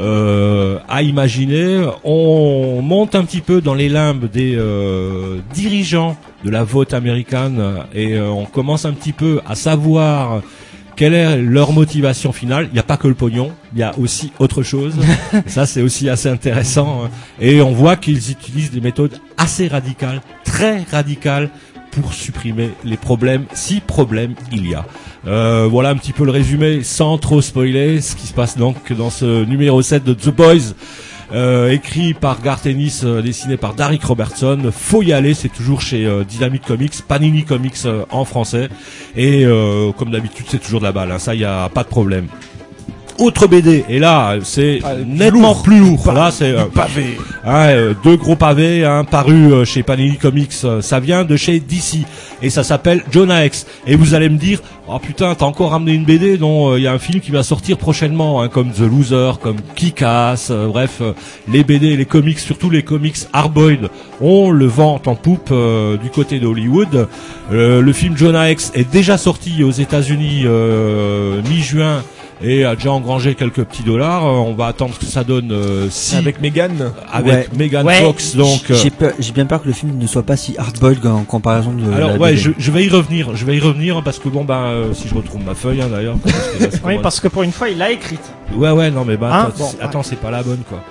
a imaginé. On monte un petit peu dans les limbes des dirigeants de la Vote américaine et on commence un petit peu à savoir quelle est leur motivation finale. Il n'y a pas que le pognon, il y a aussi autre chose. Ça, c'est aussi assez intéressant. Et on voit qu'ils utilisent des méthodes assez radicales, très radicales, pour supprimer les problèmes, si problème il y a. Voilà un petit peu le résumé, sans trop spoiler, ce qui se passe donc dans ce numéro 7 de The Boys. Écrit par Garth Ennis, dessiné par Darick Robertson. Faut y aller, c'est toujours chez Dynamite Comics, Panini Comics en français. Et comme d'habitude, c'est toujours de la balle, ça y a pas de problème. Autre BD, et là c'est nettement plus lourd. Là c'est pavé. Deux gros pavés parus chez Panini Comics. Ça vient de chez DC et ça s'appelle Jonah Hex. Et vous allez me dire, oh putain, t'as encore ramené une BD dont il y a un film qui va sortir prochainement, comme The Loser, comme Kick-Ass, bref, les BD, les comics, surtout les comics Hardboiled, on le vend en poupe du côté d'Hollywood. Le film Jonah Hex est déjà sorti aux États-Unis mi-juin et a déjà engrangé quelques petits dollars. On va attendre que ça donne avec Megan Fox. Donc j'ai bien peur que le film ne soit pas si hardboiled en comparaison de. Alors je vais y revenir parce que si je retrouve ma feuille d'ailleurs. Oui, parce que pour une fois il l'a écrite. Ouais non mais attends, c'est pas la bonne quoi.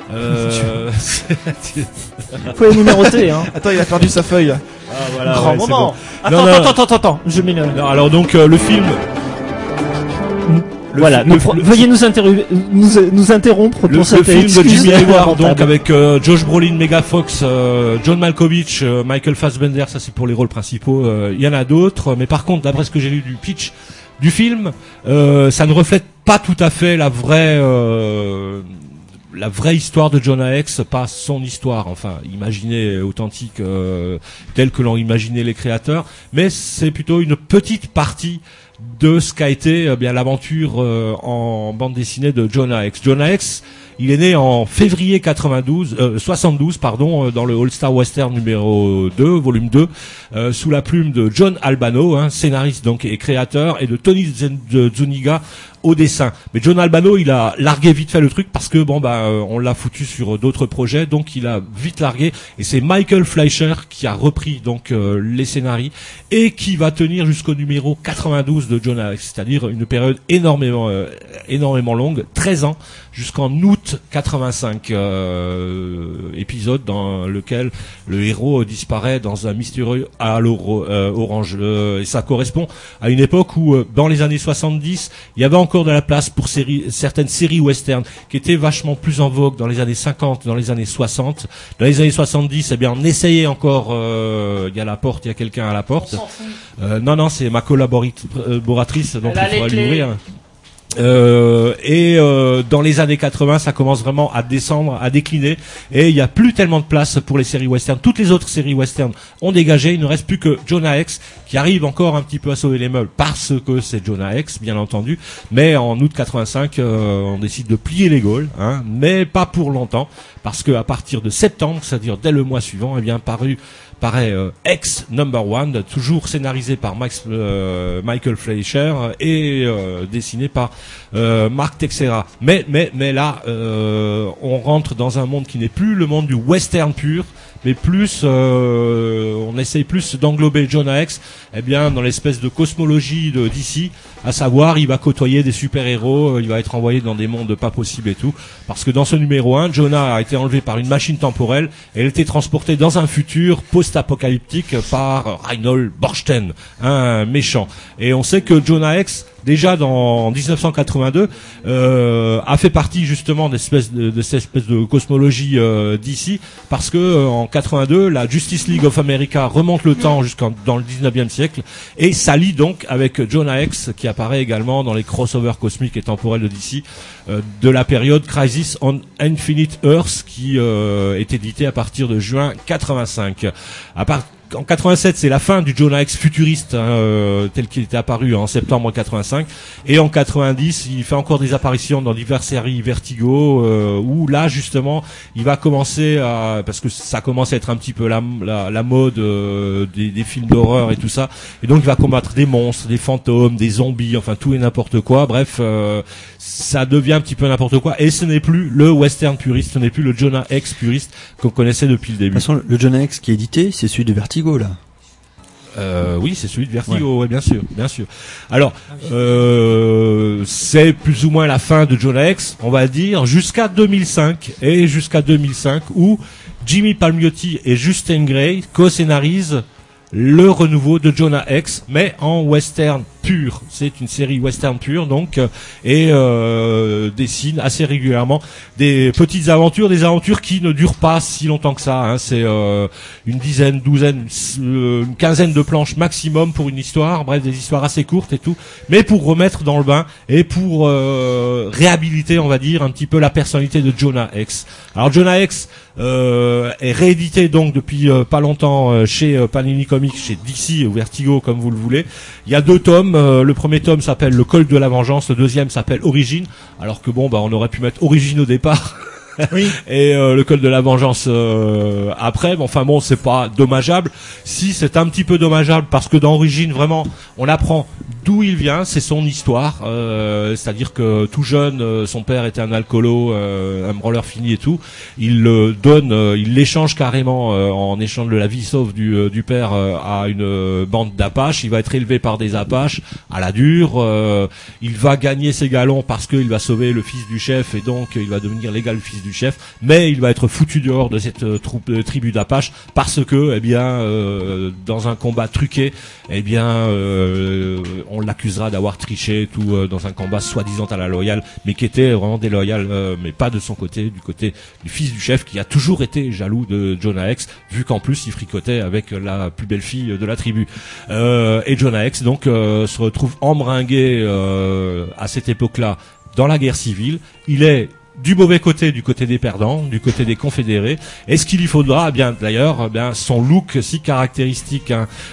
Faut les numéroter Attends, il a perdu sa feuille. Voilà, grand moment. Bon. Attends, je mets le. Non, alors donc le film. Veuillez nous interrompre pour cette film de Jimmy Hayward, donc avec Josh Brolin, Megan Fox, John Malkovich, Michael Fassbender, ça c'est pour les rôles principaux. Il y en a d'autres, mais par contre, d'après ce que j'ai lu du pitch du film, ça ne reflète pas tout à fait la vraie histoire de Jonah Hex, pas son histoire, enfin imaginée, authentique, telle que l'ont imaginé les créateurs, mais c'est plutôt une petite partie de ce qu'a été l'aventure en bande dessinée de Jonah Hex. Jonah Hex Il est né en février 72 dans le All Star Western numéro 2, volume 2, sous la plume de John Albano, scénariste donc et créateur, et de Tony Zuniga au dessin. Mais John Albano, il a largué vite fait le truc parce que on l'a foutu sur d'autres projets, donc il a vite largué, et c'est Michael Fleischer qui a repris donc les scénarios et qui va tenir jusqu'au numéro 92 de Jonah Hex, c'est-à-dire une période énormément longue, 13 ans, jusqu'en août 85, épisode dans lequel le héros disparaît dans un mystérieux halo orange, et ça correspond à une époque où dans les années 70, il y avait encore de la place pour certaines séries western qui étaient vachement plus en vogue dans les années 50, dans les années 60. Dans les années 70, eh bien, on essayait encore, il y a quelqu'un à la porte. Non, c'est ma collaboratrice, donc il faudra lui ouvrir. Dans les années 80, ça commence vraiment à descendre, à décliner, et il n'y a plus tellement de place pour les séries western. Toutes les autres séries western ont dégagé. Il ne reste plus que Jonah Hex qui arrive encore un petit peu à sauver les meubles parce que c'est Jonah Hex, bien entendu. Mais en août 85, on décide de plier les Gaules, mais pas pour longtemps, parce que à partir de septembre, c'est-à-dire dès le mois suivant, eh bien paraît Hex #1, toujours scénarisé par Michael Fleischer et dessiné par Mark Texeira. Mais là, on rentre dans un monde qui n'est plus le monde du western pur, mais plus on essaye plus d'englober Jonah Hex dans l'espèce de cosmologie de DC, à savoir il va côtoyer des super-héros, il va être envoyé dans des mondes pas possibles et tout, parce que dans ce numéro 1, Jonah a été enlevé par une machine temporelle et elle a été transportée dans un futur post-apocalyptique par Reinhold Borstein, un méchant. Et on sait que Jonah Hex, déjà en 1982, a fait partie justement de cette espèce de cosmologie d'ici, parce que en 82, la Justice League of America remonte le temps dans le 19e siècle et s'allie donc avec Jonah Hex, qui apparaît également dans les crossovers cosmiques et temporels de DC de la période Crisis on Infinite Earths, qui est édité à partir de juin 85. En 87, c'est la fin du Jonah Hex futuriste tel qu'il était apparu en septembre 85, et en 90, il fait encore des apparitions dans diverses séries Vertigo, où là justement, il va commencer parce que ça commence à être un petit peu la mode des films d'horreur et tout ça, et donc il va combattre des monstres, des fantômes, des zombies, enfin tout et n'importe quoi. Bref, ça devient un petit peu n'importe quoi, et ce n'est plus le western puriste, ce n'est plus le Jonah Hex puriste qu'on connaissait depuis le début. De toute façon, le Jonah Hex qui est édité, c'est celui de Vertigo, là. Oui, c'est celui de Vertigo, ouais, bien sûr. Alors, c'est plus ou moins la fin de Jonah Hex, on va dire, jusqu'à 2005, où Jimmy Palmiotti et Justin Gray co-scénarisent le renouveau de Jonah Hex, mais en western pur. C'est une série western pure, donc, et dessine assez régulièrement des petites aventures, des aventures qui ne durent pas si longtemps que ça. C'est une dizaine, douzaine, une quinzaine de planches maximum pour une histoire. Bref, des histoires assez courtes et tout, mais pour remettre dans le bain et pour réhabiliter, on va dire, un petit peu la personnalité de Jonah Hex. Alors Jonah Hex est réédité donc depuis pas longtemps chez Panini Comics, chez DC ou Vertigo, comme vous le voulez. Il y a 2 tomes. Le premier tome s'appelle Le Col de la Vengeance, le deuxième s'appelle Origine, alors que on aurait pu mettre Origine au départ. Oui. Et le Col de la Vengeance après, c'est pas dommageable. Si, c'est un petit peu dommageable parce que dans Origine, vraiment, on apprend d'où il vient, c'est son histoire, c'est-à-dire que tout jeune, son père était un alcoolo, un branleur fini et tout. Il l'échange carrément en échange de la vie sauve du père à une bande d'Apaches. Il va être élevé par des Apaches à la dure. Il va gagner ses galons parce qu'il va sauver le fils du chef, et donc il va devenir l'égal fils du chef, mais il va être foutu dehors de cette tribu d'Apaches parce que, dans un combat truqué, on l'accusera d'avoir triché tout dans un combat soi-disant à la loyale, mais qui était vraiment déloyal, mais pas de son côté, du côté du fils du chef, qui a toujours été jaloux de Jonah Hex, vu qu'en plus il fricotait avec la plus belle fille de la tribu. Et Jonah Hex donc se retrouve embringué à cette époque-là dans la guerre civile. Il est du mauvais côté, du côté des perdants, du côté des confédérés. Et ce qu'il lui faudra, son look si caractéristique.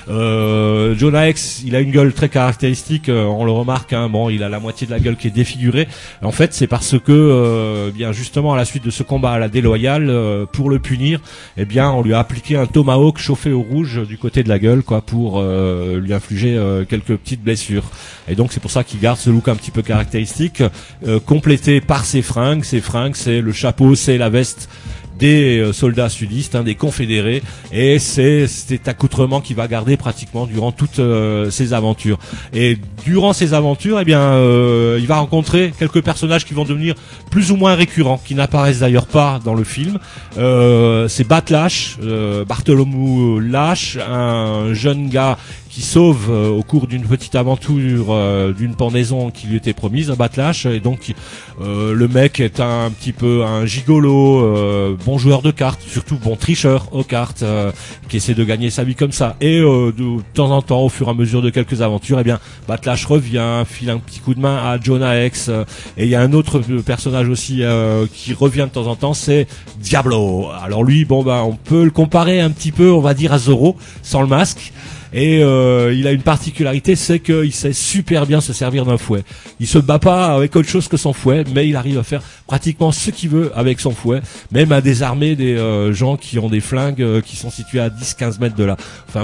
Jonah Hex, il a une gueule très caractéristique, on le remarque. Il a la moitié de la gueule qui est défigurée. En fait, c'est parce que, justement, à la suite de ce combat à la déloyale, pour le punir, on lui a appliqué un tomahawk chauffé au rouge du côté de la gueule, pour lui infliger quelques petites blessures. Et donc, c'est pour ça qu'il garde ce look un petit peu caractéristique, complété par ses fringues. Ses fringues, c'est le chapeau, c'est la veste des soldats sudistes, des confédérés, et c'est cet accoutrement qu'il va garder pratiquement durant toutes ses aventures. Et durant ces aventures, il va rencontrer quelques personnages qui vont devenir plus ou moins récurrents, qui n'apparaissent d'ailleurs pas dans le film. C'est Batlash, Bartholomew Lash, un jeune gars qui sauve au cours d'une petite aventure d'une pendaison qui lui était promise à Batlash, et donc le mec est un petit peu un gigolo, bon joueur de cartes, surtout bon tricheur aux cartes, qui essaie de gagner sa vie comme ça. Et de temps en temps, au fur et à mesure de quelques aventures, Batlash revient, file un petit coup de main à Jonah Hex, et il y a un autre personnage aussi qui revient de temps en temps, c'est Diablo. Alors lui, on peut le comparer un petit peu, on va dire, à Zorro sans le masque. Et il a une particularité, c'est qu'il sait super bien se servir d'un fouet. Il se bat pas avec autre chose que son fouet, mais il arrive à faire pratiquement ce qu'il veut avec son fouet, même à désarmer des gens qui ont des flingues qui sont situés à 10-15 mètres de là.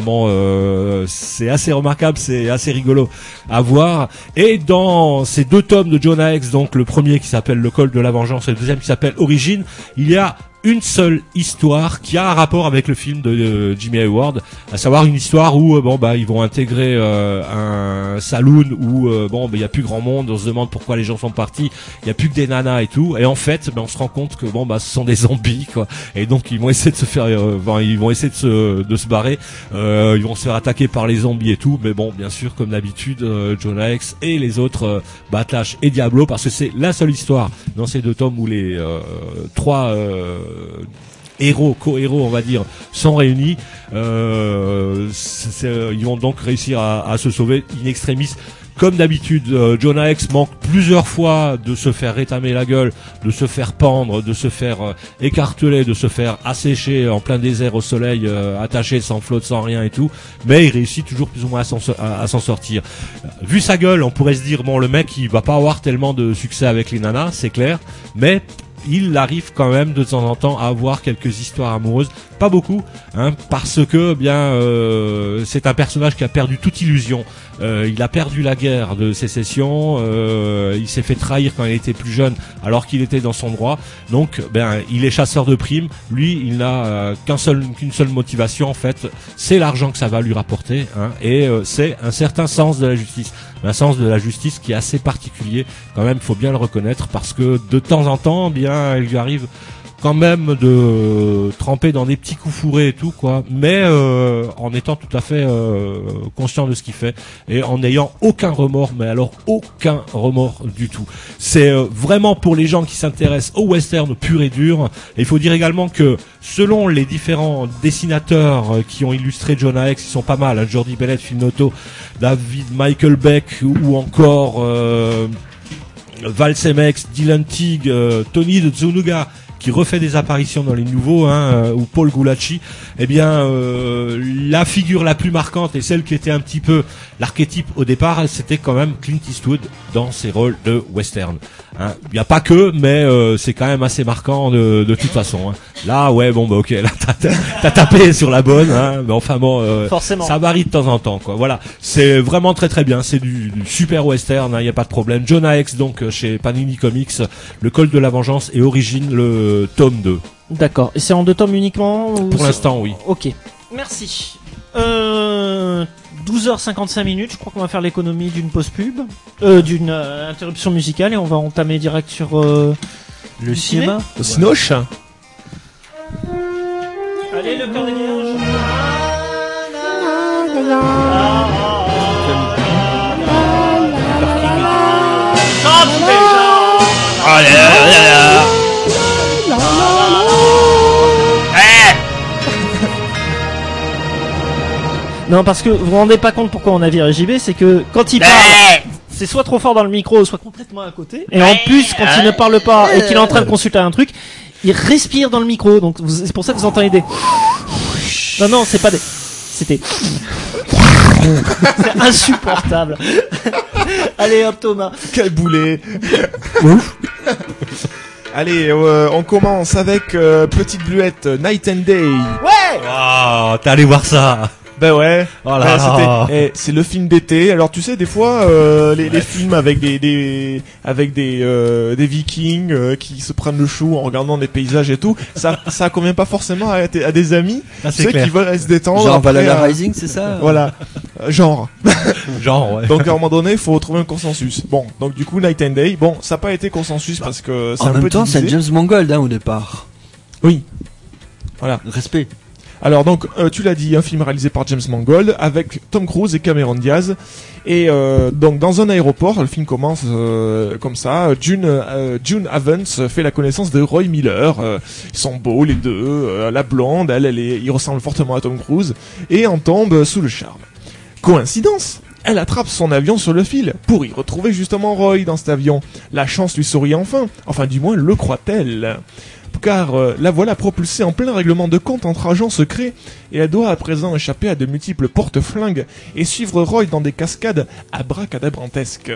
C'est assez remarquable, c'est assez rigolo à voir. Et dans ces deux tomes de Jonah Hex, donc le premier qui s'appelle Le Col de la Vengeance et le deuxième qui s'appelle Origine, il y a une seule histoire qui a un rapport avec le film de Jimmy Hayward, à savoir une histoire où ils vont intégrer un saloon où il y a plus grand monde, on se demande pourquoi les gens sont partis, il y a plus que des nanas et tout, et en fait on se rend compte que ce sont des zombies et donc ils vont essayer de se faire de se barrer, ils vont se faire attaquer par les zombies et tout, mais bien sûr comme d'habitude Jonah Hex et les autres Batlash et Diablo, parce que c'est la seule histoire dans ces deux tomes où les trois co-héros, on va dire, sont réunis. Ils vont donc réussir à se sauver in extremis. Comme d'habitude, Jonah Hex manque plusieurs fois de se faire rétamer la gueule, de se faire pendre, de se faire écarteler, de se faire assécher en plein désert au soleil, attaché sans flotte, sans rien et tout. Mais il réussit toujours plus ou moins à s'en sortir. Vu sa gueule, on pourrait se dire, le mec, il va pas avoir tellement de succès avec les nanas, c'est clair. Mais il arrive quand même de temps en temps à avoir quelques histoires amoureuses, pas beaucoup, parce que c'est un personnage qui a perdu toute illusion. Il a perdu la guerre de sécession, il s'est fait trahir quand il était plus jeune alors qu'il était dans son droit. Donc il est chasseur de primes, lui il n'a qu'une seule motivation en fait, c'est l'argent que ça va lui rapporter, et c'est un certain sens de la justice. Un sens de la justice qui est assez particulier quand même, faut bien le reconnaître, parce que de temps en temps il lui arrive quand même de tremper dans des petits coups fourrés et tout mais en étant tout à fait conscient de ce qu'il fait et en n'ayant aucun remords, mais alors aucun remords du tout. C'est vraiment pour les gens qui s'intéressent au western pur et dur. Et il faut dire également que selon les différents dessinateurs qui ont illustré Jonah Hex, ils sont pas mal, Jordi Bellette, Phil Noto, David Michael Beck ou encore Val Semex, Dylan Teague, Tony de Zuniga, qui refait des apparitions dans les nouveaux, ou Paul Gulacsi, la figure la plus marquante et celle qui était un petit peu l'archétype au départ, c'était quand même Clint Eastwood dans ses rôles de western. Il n'y a pas que, mais c'est quand même assez marquant de toute façon. Là, ok, là t'as tapé sur la bonne, mais enfin forcément. Ça varie de temps en temps, Voilà, c'est vraiment très très bien, c'est du super western, il n'y a pas de problème. Jonah Hex donc chez Panini Comics, Le Col de la Vengeance et Origine, le tome 2. D'accord, et c'est en 2 tomes uniquement Pour l'instant, oui. Ok, merci. 12h55 minutes, je crois qu'on va faire l'économie d'une pause pub, d'une interruption musicale, et on va entamer direct sur le cinéma. Au Cinoche. Allez, le cœur des vierges. Non, parce que vous vous rendez pas compte pourquoi on a viré JB, c'est que quand il parle, c'est soit trop fort dans le micro, soit complètement à côté. Et en plus, quand il ne parle pas et qu'il est en train de consulter un truc, il respire dans le micro. Donc c'est pour ça que vous entendez des... Non, c'est pas des... C'était... C'est insupportable. Allez hop Thomas. Quel boulet. Allez, on commence avec Petite Bluette, Night and Day. Ouais. Oh, t'es allé voir ça. Ben ouais. Oh là là. C'est le film d'été. Alors tu sais, des fois, les films avec des Vikings qui se prennent le chou en regardant des paysages et tout, ça convient pas forcément à des amis, Ah, tu sais, qui veulent se détendre. Genre après, Valhalla Rising, c'est ça? Voilà, genre. Ouais. Donc à un moment donné, il faut trouver un consensus. Bon, donc du coup, Night and Day. Bon, ça n'a pas été consensus parce que c'est En un peu même temps, divisé. c'est James Mangold, au départ. Oui. Voilà. Respect. Alors donc tu l'as dit, un film réalisé par James Mangold avec Tom Cruise et Cameron Diaz, et donc dans un aéroport, le film commence comme ça. June Evans fait la connaissance de Roy Miller. Ils sont beaux les deux, la blonde, il ressemble fortement à Tom Cruise, et en tombe sous le charme. Coïncidence, elle attrape son avion sur le fil pour y retrouver justement Roy dans cet avion. La chance lui sourit enfin du moins le croit-elle. Car la voilà propulsée en plein règlement de compte entre agents secrets, et elle doit à présent échapper à de multiples porte-flingues et suivre Roy dans des cascades abracadabrantesques.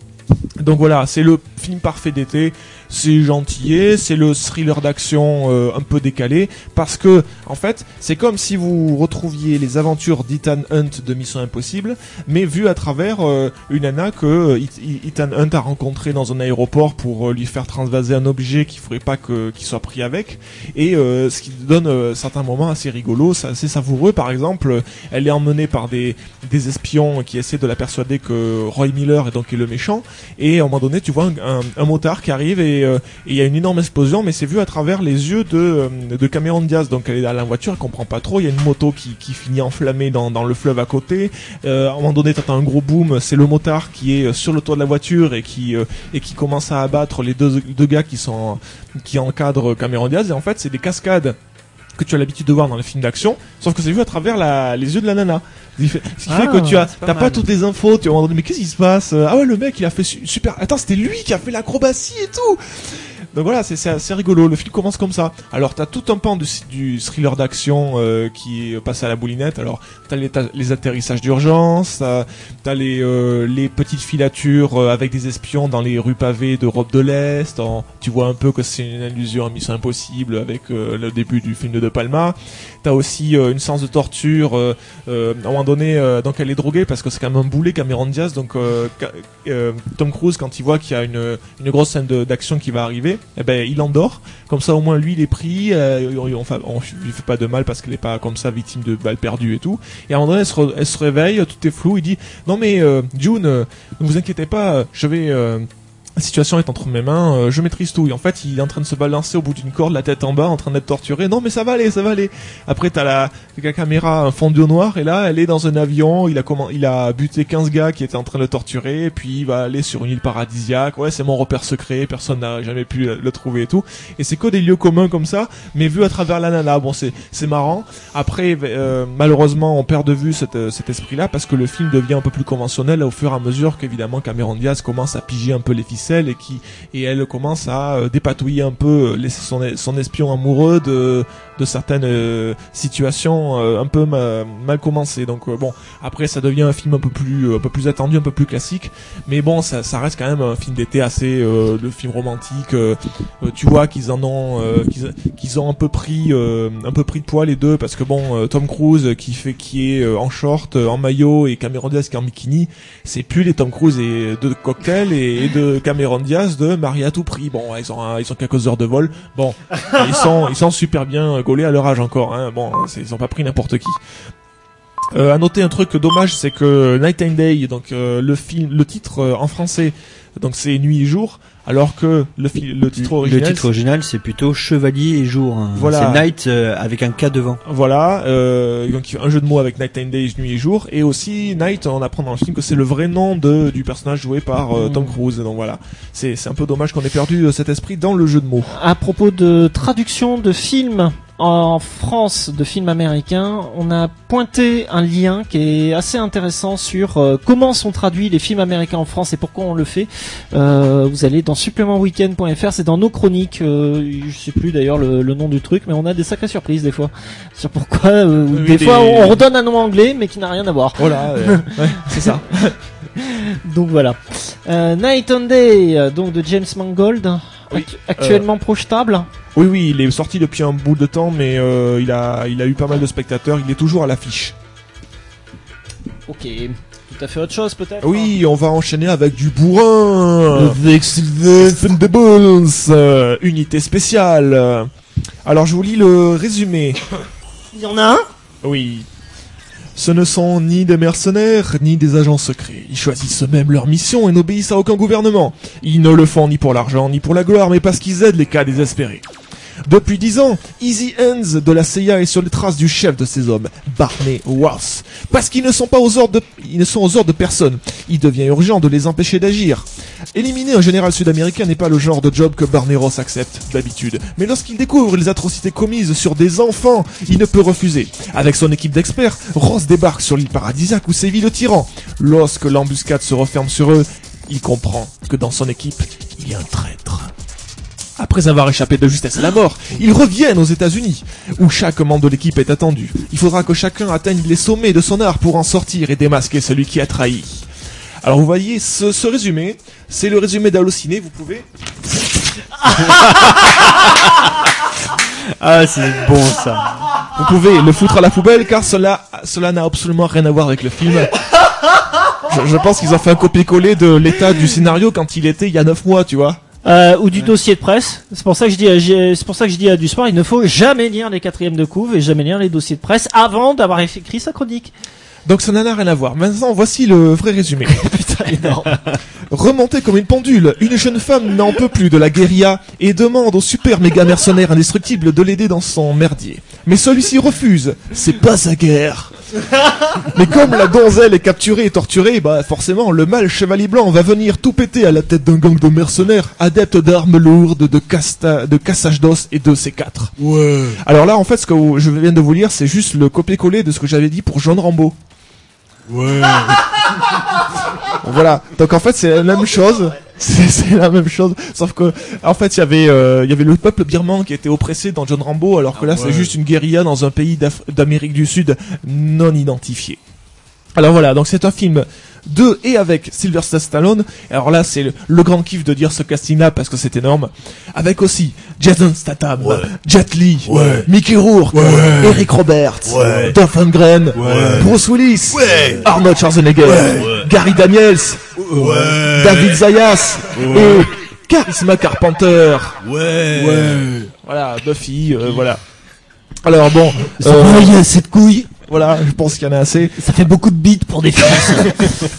Donc voilà, c'est le film parfait d'été, c'est gentillet, c'est le thriller d'action un peu décalé, parce que en fait c'est comme si vous retrouviez les aventures d'Ethan Hunt de Mission Impossible, mais vu à travers une nana que Ethan Hunt a rencontrée dans un aéroport pour lui faire transvaser un objet qu'il faudrait pas qu'il soit pris avec, et ce qui donne certains moments assez rigolos, assez savoureux. Par exemple, elle est emmenée par des espions qui essaient de la persuader que Roy Miller est le méchant, et à un moment donné tu vois un motard qui arrive, et il y a une énorme explosion, mais c'est vu à travers les yeux de Cameron Diaz. Donc elle est dans la voiture, elle comprend pas trop, il y a une moto qui finit enflammée dans le fleuve à côté. À un moment donné t'entends un gros boom, c'est le motard qui est sur le toit de la voiture et qui commence à abattre les deux gars qui encadrent Cameron Diaz, et en fait c'est des cascades que tu as l'habitude de voir dans les films d'action, sauf que c'est vu à travers les yeux de la nana. Ce qui fait que tu t'as pas toutes les infos, tu vas mais qu'est-ce qui se passe? Ah ouais, le mec il a fait super, attends, c'était lui qui a fait l'acrobatie et tout. Donc voilà, c'est assez rigolo, le film commence comme ça. Alors t'as tout un pan du thriller d'action qui est passé à la boulinette. Alors t'as les atterrissages d'urgence, t'as les petites filatures avec des espions dans les rues pavées d'Europe de l'Est. Tu vois un peu que c'est une allusion à Mission Impossible avec le début du film de Palma. T'as aussi une séance de torture à un moment donné, donc elle est droguée parce que c'est quand même un boulet, Cameron Diaz. Donc Tom Cruise, quand il voit qu'il y a une grosse scène d'action qui va arriver, eh ben il endort, comme ça au moins lui il est pris, on lui fait pas de mal parce qu'elle est pas comme ça victime de balles perdues et tout. Et à un moment donné elle se réveille, tout est flou, il dit non mais June, ne vous inquiétez pas, je vais la situation est entre mes mains, je maîtrise tout. Et en fait, il est en train de se balancer au bout d'une corde, la tête en bas, en train d'être torturé. Non, mais ça va aller. Après, t'as la caméra fondue au noir, et là, elle est dans un avion. Il a buté 15 gars qui étaient en train de le torturer, et puis il va aller sur une île paradisiaque. Ouais, c'est mon repère secret, personne n'a jamais pu le trouver et tout. Et c'est que des lieux communs comme ça, mais vu à travers la nana. Bon, c'est marrant. Après, malheureusement, on perd de vue cet esprit-là, parce que le film devient un peu plus conventionnel au fur et à mesure qu'évidemment Cameron Diaz commence à piger un peu les ficelles, et elle commence à dépatouiller un peu, laisser son espion amoureux de certaines situations un peu mal commencées. Donc bon, après ça devient un film un peu plus attendu, un peu plus classique, mais bon, ça reste quand même un film d'été assez le film romantique. Tu vois qu'ils ont un peu pris de poids les deux, parce que bon, Tom Cruise qui est en short, en maillot, et Cameron Diaz qui est en bikini, c'est plus les Tom Cruise et de Cocktail et de Cameron Diaz de Marie à tout prix. Bon, ils ont quelques heures de vol. Bon, ils sont super bien gaulés à leur âge encore, hein. Bon, ils ont pas pris n'importe qui. À noter un truc dommage, c'est que Night and Day, donc le titre en français, donc c'est Nuit et Jour, alors que le titre original. Le titre original, c'est plutôt Chevalier et Jour. Hein. Voilà. C'est Night avec un K devant. Voilà. Donc un jeu de mots avec Night and Day, Nuit et Jour, et aussi Night. On apprend dans le film que c'est le vrai nom du personnage joué par Tom Cruise. Donc voilà. C'est un peu dommage qu'on ait perdu cet esprit dans le jeu de mots. À propos de traduction de films en France de films américains, on a pointé un lien qui est assez intéressant sur comment sont traduits les films américains en France et pourquoi on le fait. Vous allez dans supplémentweekend.fr, c'est dans nos chroniques, je sais plus d'ailleurs le nom du truc, mais on a des sacrées surprises des fois sur pourquoi des fois on redonne un nom anglais mais qui n'a rien à voir. Voilà, ouais, c'est ça. Donc voilà. Night and Day, donc de James Mangold, oui, actuellement projetable. Oui, il est sorti depuis un bout de temps, mais il a eu pas mal de spectateurs. Il est toujours à l'affiche. Ok, tout à fait autre chose peut-être. Oui, on va enchaîner avec du bourrin. Avec Thunderbolts, unité spéciale. Alors je vous lis le résumé. Il y en a un ? Oui. Ce ne sont ni des mercenaires, ni des agents secrets. Ils choisissent eux-mêmes leur mission et n'obéissent à aucun gouvernement. Ils ne le font ni pour l'argent, ni pour la gloire, mais parce qu'ils aident les cas désespérés. Depuis 10 ans, Easy Hands de la CIA est sur les traces du chef de ces hommes, Barney Ross. Parce qu'ils ne sont aux ordres de personne. Il devient urgent de les empêcher d'agir. Éliminer un général sud-américain n'est pas le genre de job que Barney Ross accepte, d'habitude. Mais lorsqu'il découvre les atrocités commises sur des enfants, il ne peut refuser. Avec son équipe d'experts, Ross débarque sur l'île paradisiaque où sévit le tyran. Lorsque l'embuscade se referme sur eux, il comprend que dans son équipe, il y a un traître. Après avoir échappé de justesse à la mort, ils reviennent aux États-Unis, où chaque membre de l'équipe est attendu. Il faudra que chacun atteigne les sommets de son art pour en sortir et démasquer celui qui a trahi. Alors vous voyez, ce résumé, c'est le résumé d'Allociné, vous pouvez... Ah, c'est bon ça. Vous pouvez le foutre à la poubelle, car cela n'a absolument rien à voir avec le film. Je pense qu'ils ont fait un copier-coller de l'état du scénario quand il était il y a 9 mois, tu vois. Ou du dossier de presse. C'est pour ça que je dis à du sport, il ne faut jamais lire les 4e de couve et jamais lire les dossiers de presse avant d'avoir écrit sa chronique. Donc ça n'a rien à voir. Maintenant, voici le vrai résumé. Putain, énorme. Remontée comme une pendule, une jeune femme n'en peut plus de la guérilla et demande au super méga mercenaire indestructible de l'aider dans son merdier. Mais celui-ci refuse. C'est pas sa guerre. Mais comme la donzelle est capturée et torturée, bah forcément le mâle chevalier blanc va venir tout péter à la tête d'un gang de mercenaires adeptes d'armes lourdes, de cassage d'os et de C4. Ouais. Alors là en fait ce que je viens de vous lire c'est juste le copier-coller de ce que j'avais dit pour John Rambo. Ouais. Voilà. Donc en fait c'est la même chose. C'est la même chose, sauf que en fait il y avait le peuple birman qui était oppressé dans John Rambo, alors que là c'est juste une guérilla dans un pays d'Amérique du Sud non identifié. Alors voilà, donc c'est un film de et avec Sylvester Stallone. Alors là c'est le grand kiff de dire ce casting là parce que c'est énorme. Avec aussi Jason Statham, Jet Li, Mickey Rourke, Eric Roberts, Dolph Lundgren, Bruce Willis, Arnold Schwarzenegger, Gary Daniels, David Zayas et Charisma Carpenter. Voilà, Buffy, voilà. Alors bon, il y a cette couille. Voilà, je pense qu'il y en a assez. Ça fait beaucoup de beats pour des filles.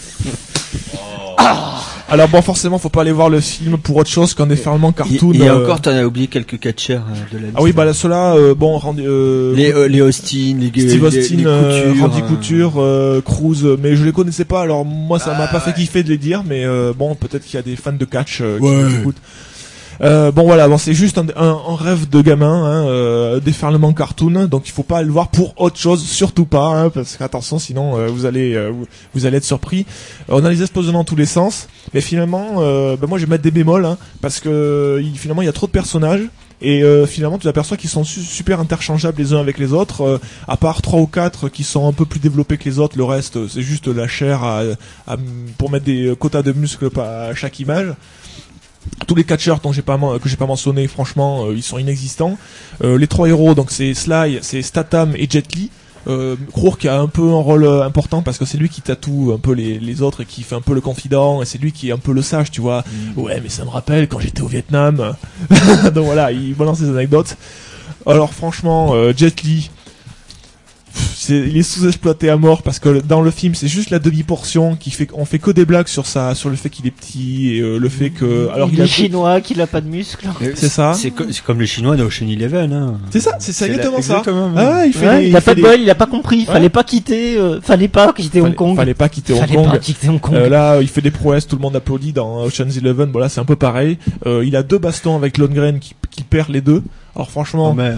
Alors bon, forcément, faut pas aller voir le film pour autre chose qu'un déferlement cartoon. Et encore, t'en as oublié quelques catchers de la liste. Ah oui, bah là, ceux-là, bon, les Austin, Steve Austin, Couture, Randy Couture, Cruz, mais je les connaissais pas, alors moi, ça m'a pas fait kiffer de les dire, mais bon, peut-être qu'il y a des fans de catch qui nous écoutent. Bon voilà, bon c'est juste un rêve de gamin, déferlement cartoon, donc il faut pas le voir pour autre chose, surtout pas, parce qu'attention sinon vous allez être surpris. On a les explosions dans tous les sens, mais finalement, moi je vais mettre des bémols, parce que finalement il y a trop de personnages. Et finalement tu aperçois qu'ils sont super interchangeables les uns avec les autres, à part 3 ou 4 qui sont un peu plus développés que les autres, le reste c'est juste la chair pour mettre des quotas de muscles à chaque image. Tous les catcheurs que j'ai pas mentionné, franchement, ils sont inexistants. Les 3 héros, donc c'est Sly, c'est Statham et Jet Li. Rourke a un peu un rôle important parce que c'est lui qui tatoue un peu les autres et qui fait un peu le confident et c'est lui qui est un peu le sage, tu vois. Ouais, mais ça me rappelle quand j'étais au Vietnam. Donc voilà, il balance des anecdotes. Alors franchement, Jet Li, il est sous-exploité à mort parce que dans le film c'est juste la demi-portion on fait que des blagues sur le fait qu'il est petit et le fait que il est chinois qu'il a pas de muscles. C'est ça. C'est comme le chinois d'Ocean Eleven, hein. C'est ça, c'est exactement ça. Ah, il a pas de bol, il a pas compris, fallait pas quitter Hong Kong. Fallait pas quitter Hong Kong. Là, il fait des prouesses, tout le monde applaudit dans Ocean's Eleven. Bon là, c'est un peu pareil. Il a 2 bastons avec Lundgren qui perd les 2. Alors franchement,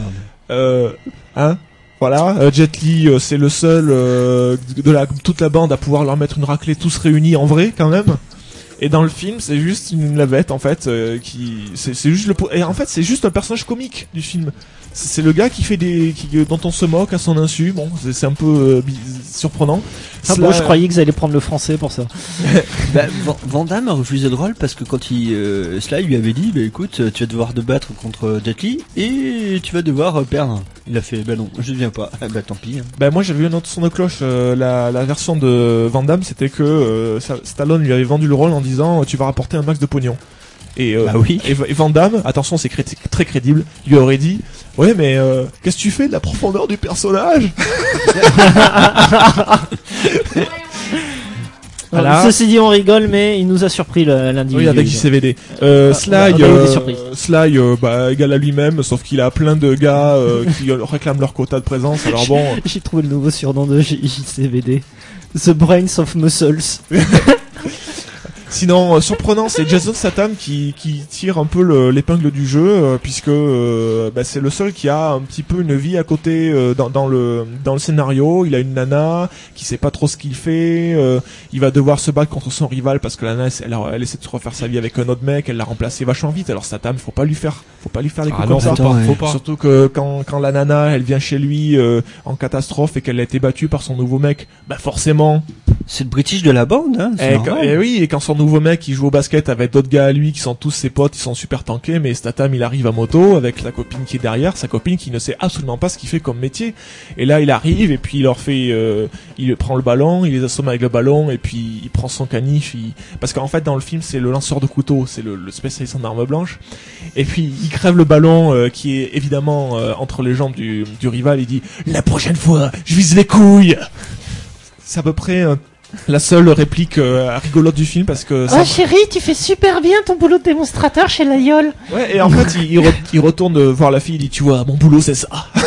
Voilà, Jet Li, c'est le seul de toute la bande à pouvoir leur mettre une raclée tous réunis en vrai quand même. Et dans le film, c'est juste une lavette en fait c'est juste et en fait c'est juste un personnage comique du film. C'est le gars qui fait dont on se moque à son insu. Bon, c'est un peu surprenant. Bon, je croyais qu'ils allaient prendre le français pour ça. Van Damme a refusé le rôle parce que quand Sly lui avait dit, écoute, tu vas devoir te battre contre Jet Li et tu vas devoir perdre. Il a fait, non, je ne viens pas. Tant pis. Moi j'avais eu un autre son de cloche. La version de Van Damme, c'était que Stallone lui avait vendu le rôle en disant, tu vas rapporter un max de pognon. Et Van Damme, attention, c'est très crédible, lui aurait dit, ouais, mais qu'est-ce que tu fais de la profondeur du personnage? Voilà. Ceci dit, on rigole, mais il nous a surpris l'individu. Oui, avec JCVD. Sly, égal à lui-même, sauf qu'il a plein de gars qui réclament leur quota de présence. Alors bon. J'ai trouvé le nouveau surnom de JCVD. The Brains of Muscles. Sinon, surprenant, c'est Jason Statham qui tire un peu l'épingle du jeu, puisque c'est le seul qui a un petit peu une vie à côté dans le scénario. Il a une nana qui sait pas trop ce qu'il fait. Il va devoir se battre contre son rival parce que la nana, elle essaie de se refaire sa vie avec un autre mec. Elle l'a remplacé vachement vite. Alors Statham, faut pas lui faire des coups comme ça. Faut pas. Surtout que quand la nana, elle vient chez lui en catastrophe et qu'elle a été battue par son nouveau mec, forcément. C'est le British de la bande, hein. Et quand son nouveau mec il joue au basket avec d'autres gars à lui qui sont tous ses potes, ils sont super tankés, mais Statham il arrive à moto avec la copine qui est derrière, sa copine qui ne sait absolument pas ce qu'il fait comme métier. Et là il arrive et puis il leur fait, il prend le ballon, il les assomme avec le ballon et puis il prend son canif, parce qu'en fait dans le film c'est le lanceur de couteau, c'est le spécialiste en arme blanche. Et puis il crève le ballon qui est évidemment entre les jambes du rival. Il dit la prochaine fois je vise les couilles. C'est à peu près la seule réplique rigolote du film parce que... Oh chérie, tu fais super bien ton boulot de démonstrateur chez l'Aïol. Ouais, et en fait, il retourne voir la fille, il dit, tu vois, mon boulot c'est ça.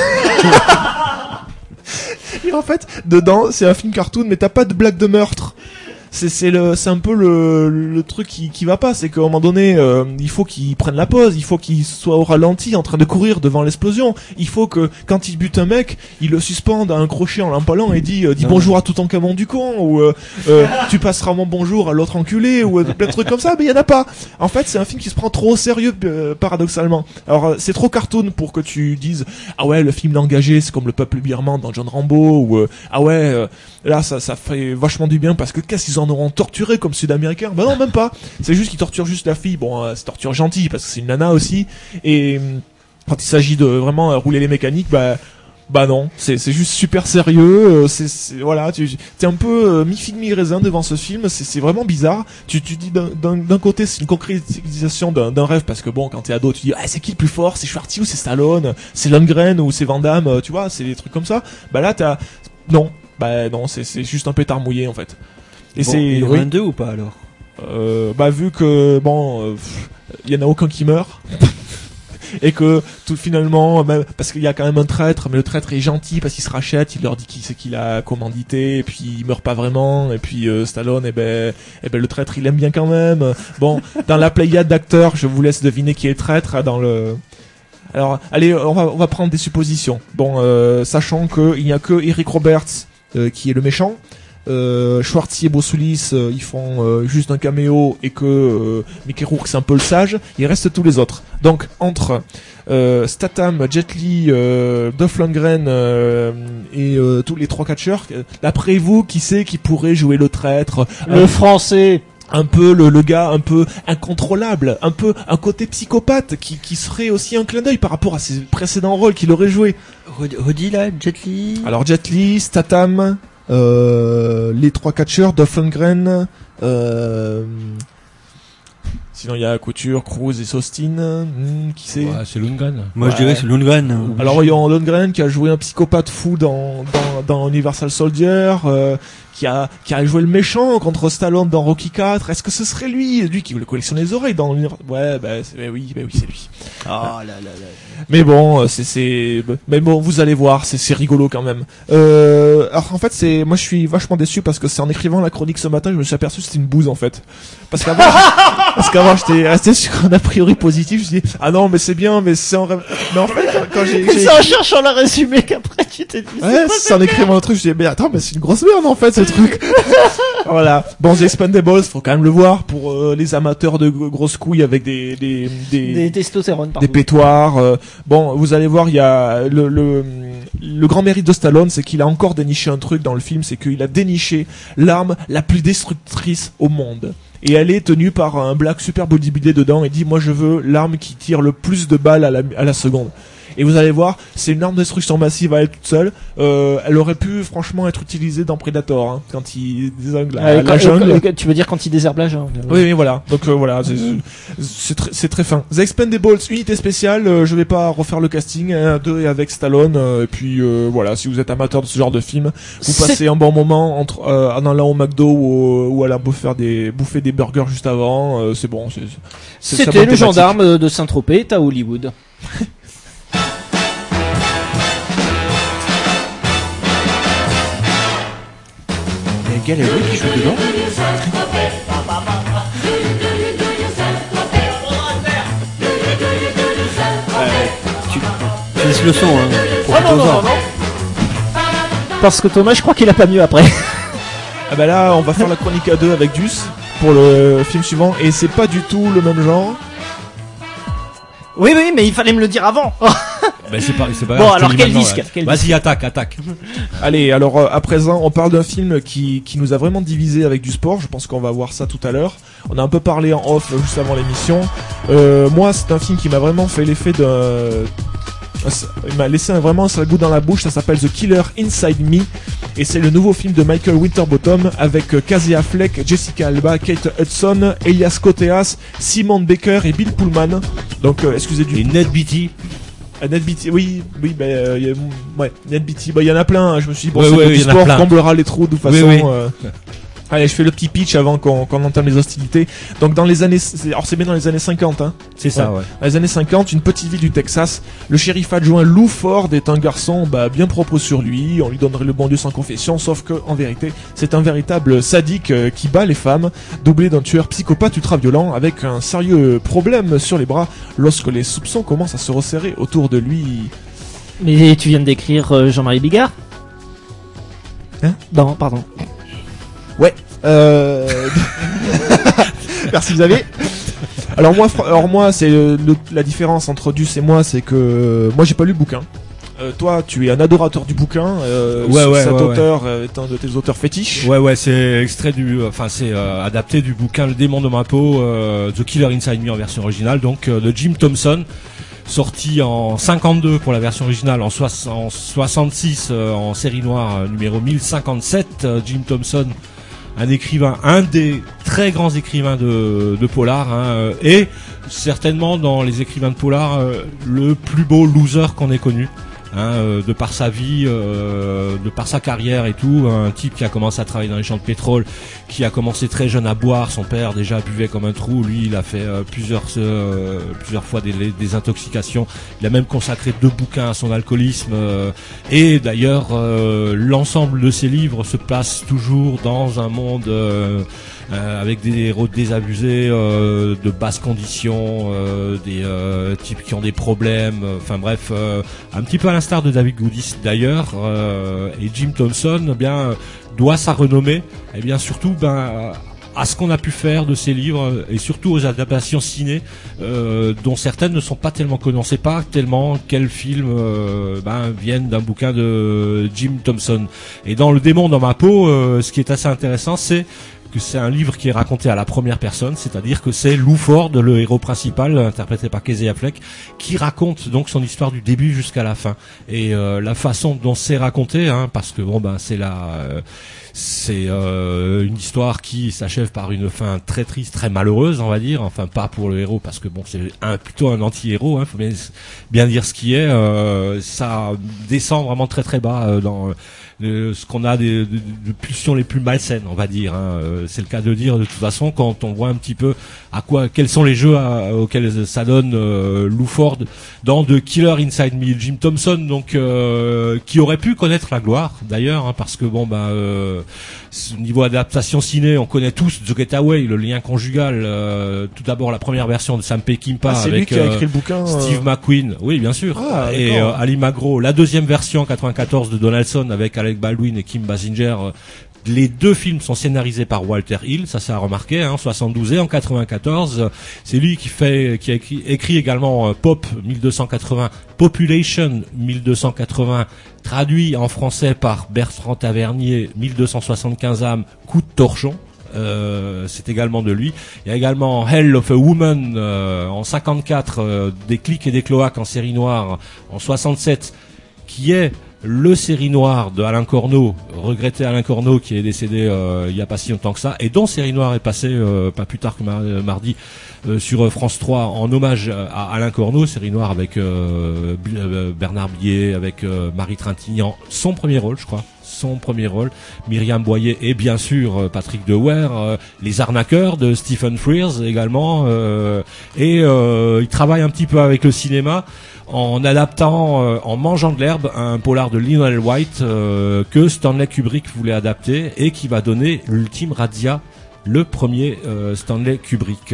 Et en fait, dedans, c'est un film cartoon, mais t'as pas de blague de meurtre. C'est un peu le truc qui va pas, c'est qu'à un moment donné il faut qu'il prenne la pause, il faut qu'il soit au ralenti en train de courir devant l'explosion, il faut que quand il bute un mec, il le suspende à un crochet en l'empalant et dit bonjour à tout ton camon du con, ou tu passeras mon bonjour à l'autre enculé, ou plein de trucs comme ça, mais il y en a pas. En fait, c'est un film qui se prend trop au sérieux paradoxalement. Alors c'est trop cartoon pour que tu dises ah ouais, le film engagé, c'est comme le peuple birman dans John Rambo, ou ah ouais, là ça fait vachement du bien parce que qu'est-ce qu'ils en auront torturé comme sud-américain? Bah non, même pas. C'est juste qu'ils torturent juste la fille. Bon, c'est torture gentille parce que c'est une nana aussi. Et quand il s'agit de vraiment rouler les mécaniques, bah non, c'est juste super sérieux. Voilà, t'es un peu mi-figue mi-raisin devant ce film. C'est vraiment bizarre. Tu dis d'un côté c'est une concrétisation d'un rêve parce que bon, quand t'es ado, tu dis c'est qui le plus fort? C'est Schwarzenegger ou c'est Stallone? C'est Lundgren ou c'est Van Damme? Tu vois, c'est des trucs comme ça. Bah là non, c'est juste un pétard mouillé en fait. Et bon, il y en a un 2 ou pas alors? Vu que il y en a aucun qui meurt et que tout finalement parce qu'il y a quand même un traître, mais le traître est gentil parce qu'il se rachète, il leur dit qui c'est qu'il a commandité et puis il meurt pas vraiment, et puis Stallone le traître il aime bien quand même. Bon, dans la pléiade d'acteurs, je vous laisse deviner qui est le traître dans le... Alors allez, on va prendre des suppositions. Bon, sachant que il n'y a que Eric Roberts qui est le méchant. Schwartz et Bossoulis ils font juste un caméo et que Mickey Rourke c'est un peu le sage, il reste tous les autres. Donc entre Statham, Jet Li, Dolph Lundgren et tous les trois catcheurs, d'après vous qui c'est qui pourrait jouer le traître? Le français, un peu le gars un peu incontrôlable, un peu un côté psychopathe qui serait aussi un clin d'œil par rapport à ses précédents rôles qu'il aurait joué. Redis là, Jet Li. Alors Jet Li, Statham, les trois catcheurs, Dolph Lundgren, sinon il y a Couture, Cruz et Sostin, qui c'est? Ouais, c'est Lundgren. Moi je dirais c'est Lundgren. Alors il y a Lundgren qui a joué un psychopathe fou dans Universal Soldier, qui a joué le méchant contre Stallone dans Rocky 4. Est-ce que ce serait lui qui voulait collectionner les oreilles dans l'univers? Ouais, oui, c'est lui. Ah là. Mais bon, mais bon, vous allez voir, c'est rigolo quand même. Alors en fait, moi je suis vachement déçu parce que c'est en écrivant la chronique ce matin, je me suis aperçu que c'était une bouse en fait. Parce qu'avant Parce qu'avant j'étais resté sur un a priori positif, je dis ah non mais c'est bien, mais c'est en mais en fait quand j'ai c'est en cherchant le résumé qu'après tu t'es dit c'est en écrivant le truc, je dis mais attends mais c'est une grosse merde en fait ce truc. Voilà. Bon, The Expendables, faut quand même le voir pour les amateurs de grosses couilles avec des testostérone, des pétoires. Bon, vous allez voir, il y a le grand mérite de Stallone, c'est qu'il a encore déniché un truc dans le film, c'est qu'il a déniché l'arme la plus destructrice au monde. Et elle est tenue par un black super bodybuildé dedans et dit moi je veux l'arme qui tire le plus de balles à la seconde. Et vous allez voir, c'est une arme de destruction massive à elle toute seule. Elle aurait pu franchement être utilisée dans Predator, hein, quand il désherbe la jungle. Tu veux dire quand il désherbe la jungle? Oui, voilà. Donc voilà, c'est très fin. The Expendables, unité spéciale. Je vais pas refaire le casting, 2 et avec Stallone. Et puis voilà, si vous êtes amateur de ce genre de film, vous passez un bon moment entre en allant au McDo ou allant bouffer des burgers juste avant. C'est bon. C'était le gendarme de Saint-Tropez, à Hollywood. Quel est le qui joue dedans? Tu laisses le son, hein. Non. Parce que Thomas, je crois qu'il a pas mieux après. Ah bah là, on va faire la chronique à 2 avec Deuce pour le film suivant, et c'est pas du tout le même genre. Oui, mais il fallait me le dire avant. Ben c'est pas bon, grave, alors quel disque? Vas-y, attaque. Allez, alors à présent, on parle d'un film qui nous a vraiment divisé avec du sport. Je pense qu'on va voir ça tout à l'heure. On a un peu parlé en off juste avant l'émission. Moi, c'est un film qui m'a vraiment fait l'effet il m'a laissé vraiment un sale goût dans la bouche. Ça s'appelle The Killer Inside Me et c'est le nouveau film de Michael Winterbottom avec Casey Affleck, Jessica Alba, Kate Hudson, Elias Koteas, Simon Baker et Bill Pullman. Donc excusez du... Et Ned Beatty. Ned Beatty, oui, Ned Beatty, il y en a plein, hein. Je me suis dit, bon, du sport comblera les trous de toute façon. Oui. Allez, je fais le petit pitch avant qu'on entame les hostilités. Donc dans les années, c'est bien dans les années 50, hein. C'est ça, ouais. Dans les années 50, une petite ville du Texas, le shérif adjoint Lou Ford est un garçon, bien propre sur lui, on lui donnerait le bon Dieu sans confession, sauf que, en vérité, c'est un véritable sadique qui bat les femmes, doublé d'un tueur psychopathe ultra-violent, avec un sérieux problème sur les bras, lorsque les soupçons commencent à se resserrer autour de lui. Mais tu viens de décrire Jean-Marie Bigard? Hein? Non, pardon. Ouais. Merci Xavier. Alors moi, c'est la différence entre Deuce et moi, c'est que moi j'ai pas lu le bouquin. Toi, tu es un adorateur du bouquin. Cet auteur est un de tes auteurs fétiches. Ouais, c'est extrait c'est adapté du bouquin Le démon de ma peau, The Killer Inside Me en version originale, donc de Jim Thompson. Sorti en 52 pour la version originale, en 66 en série noire numéro 1057. Jim Thompson, un des très grands écrivains de polar, hein, et certainement dans les écrivains de polar le plus beau loser qu'on ait connu. De par sa vie, de par sa carrière et tout, un type qui a commencé à travailler dans les champs de pétrole, qui a commencé très jeune à boire, son père déjà buvait comme un trou, lui il a fait plusieurs fois des intoxications, il a même consacré 2 bouquins à son alcoolisme, et d'ailleurs l'ensemble de ses livres se place toujours dans un monde avec des héros désabusés, de basses conditions, des types qui ont des problèmes, enfin bref, un petit peu à l'instar de David Goodis d'ailleurs, et Jim Thompson doit sa renommée surtout à ce qu'on a pu faire de ses livres et surtout aux adaptations ciné, dont certaines ne sont pas tellement connues. On ne sait pas tellement quels films viennent d'un bouquin de Jim Thompson. Et dans Le démon dans ma peau, ce qui est assez intéressant, c'est que c'est un livre qui est raconté à la première personne, c'est-à-dire que c'est Lou Ford, le héros principal, interprété par Casey Affleck, qui raconte donc son histoire du début jusqu'à la fin. Et la façon dont c'est raconté, parce que c'est une histoire qui s'achève par une fin très triste, très malheureuse, on va dire. Enfin, pas pour le héros, parce que c'est plutôt un anti-héros. Faut bien dire ce qui est. Ça descend vraiment très très bas dans ce qu'on a de pulsions les plus malsaines, on va dire. c'est le cas de dire de toute façon quand on voit un petit peu quels sont les jeux auxquels ça donne Lou Ford dans The Killer Inside Me. Jim Thompson, donc qui aurait pu connaître la gloire d'ailleurs, parce que niveau adaptation ciné, on connaît tous The Getaway, le lien conjugal. Tout d'abord la première version de Sam Peckinpah avec lui qui a écrit le bouquin, Steve McQueen, oui bien sûr, et Ali Magro. La deuxième version en 94 de Donaldson avec Alec Baldwin et Kim Basinger. Les deux films sont scénarisés par Walter Hill, ça a remarqué, en 72 et en 94. C'est lui qui a écrit également Pop 1280, Population 1280, traduit en français par Bertrand Tavernier, 1275 âmes, coup de torchon. C'est également de lui. Il y a également Hell of a Woman en 54, des clics et des cloaques en série noire en 67, qui est le série noire de Alain Corneau, regretté Alain Corneau qui est décédé il y a pas si longtemps que ça, et dont série noire est passée pas plus tard que mardi sur France 3 en hommage à Alain Corneau, série noire avec Bernard Blier, avec Marie Trintignant, son premier rôle je crois. Myriam Boyer et bien sûr Patrick Dewaere, Les Arnaqueurs de Stephen Frears également, et il travaille un petit peu avec le cinéma en adaptant En mangeant de l'herbe, un polar de Lionel White que Stanley Kubrick voulait adapter et qui va donner l'ultime razzia, le premier Stanley Kubrick.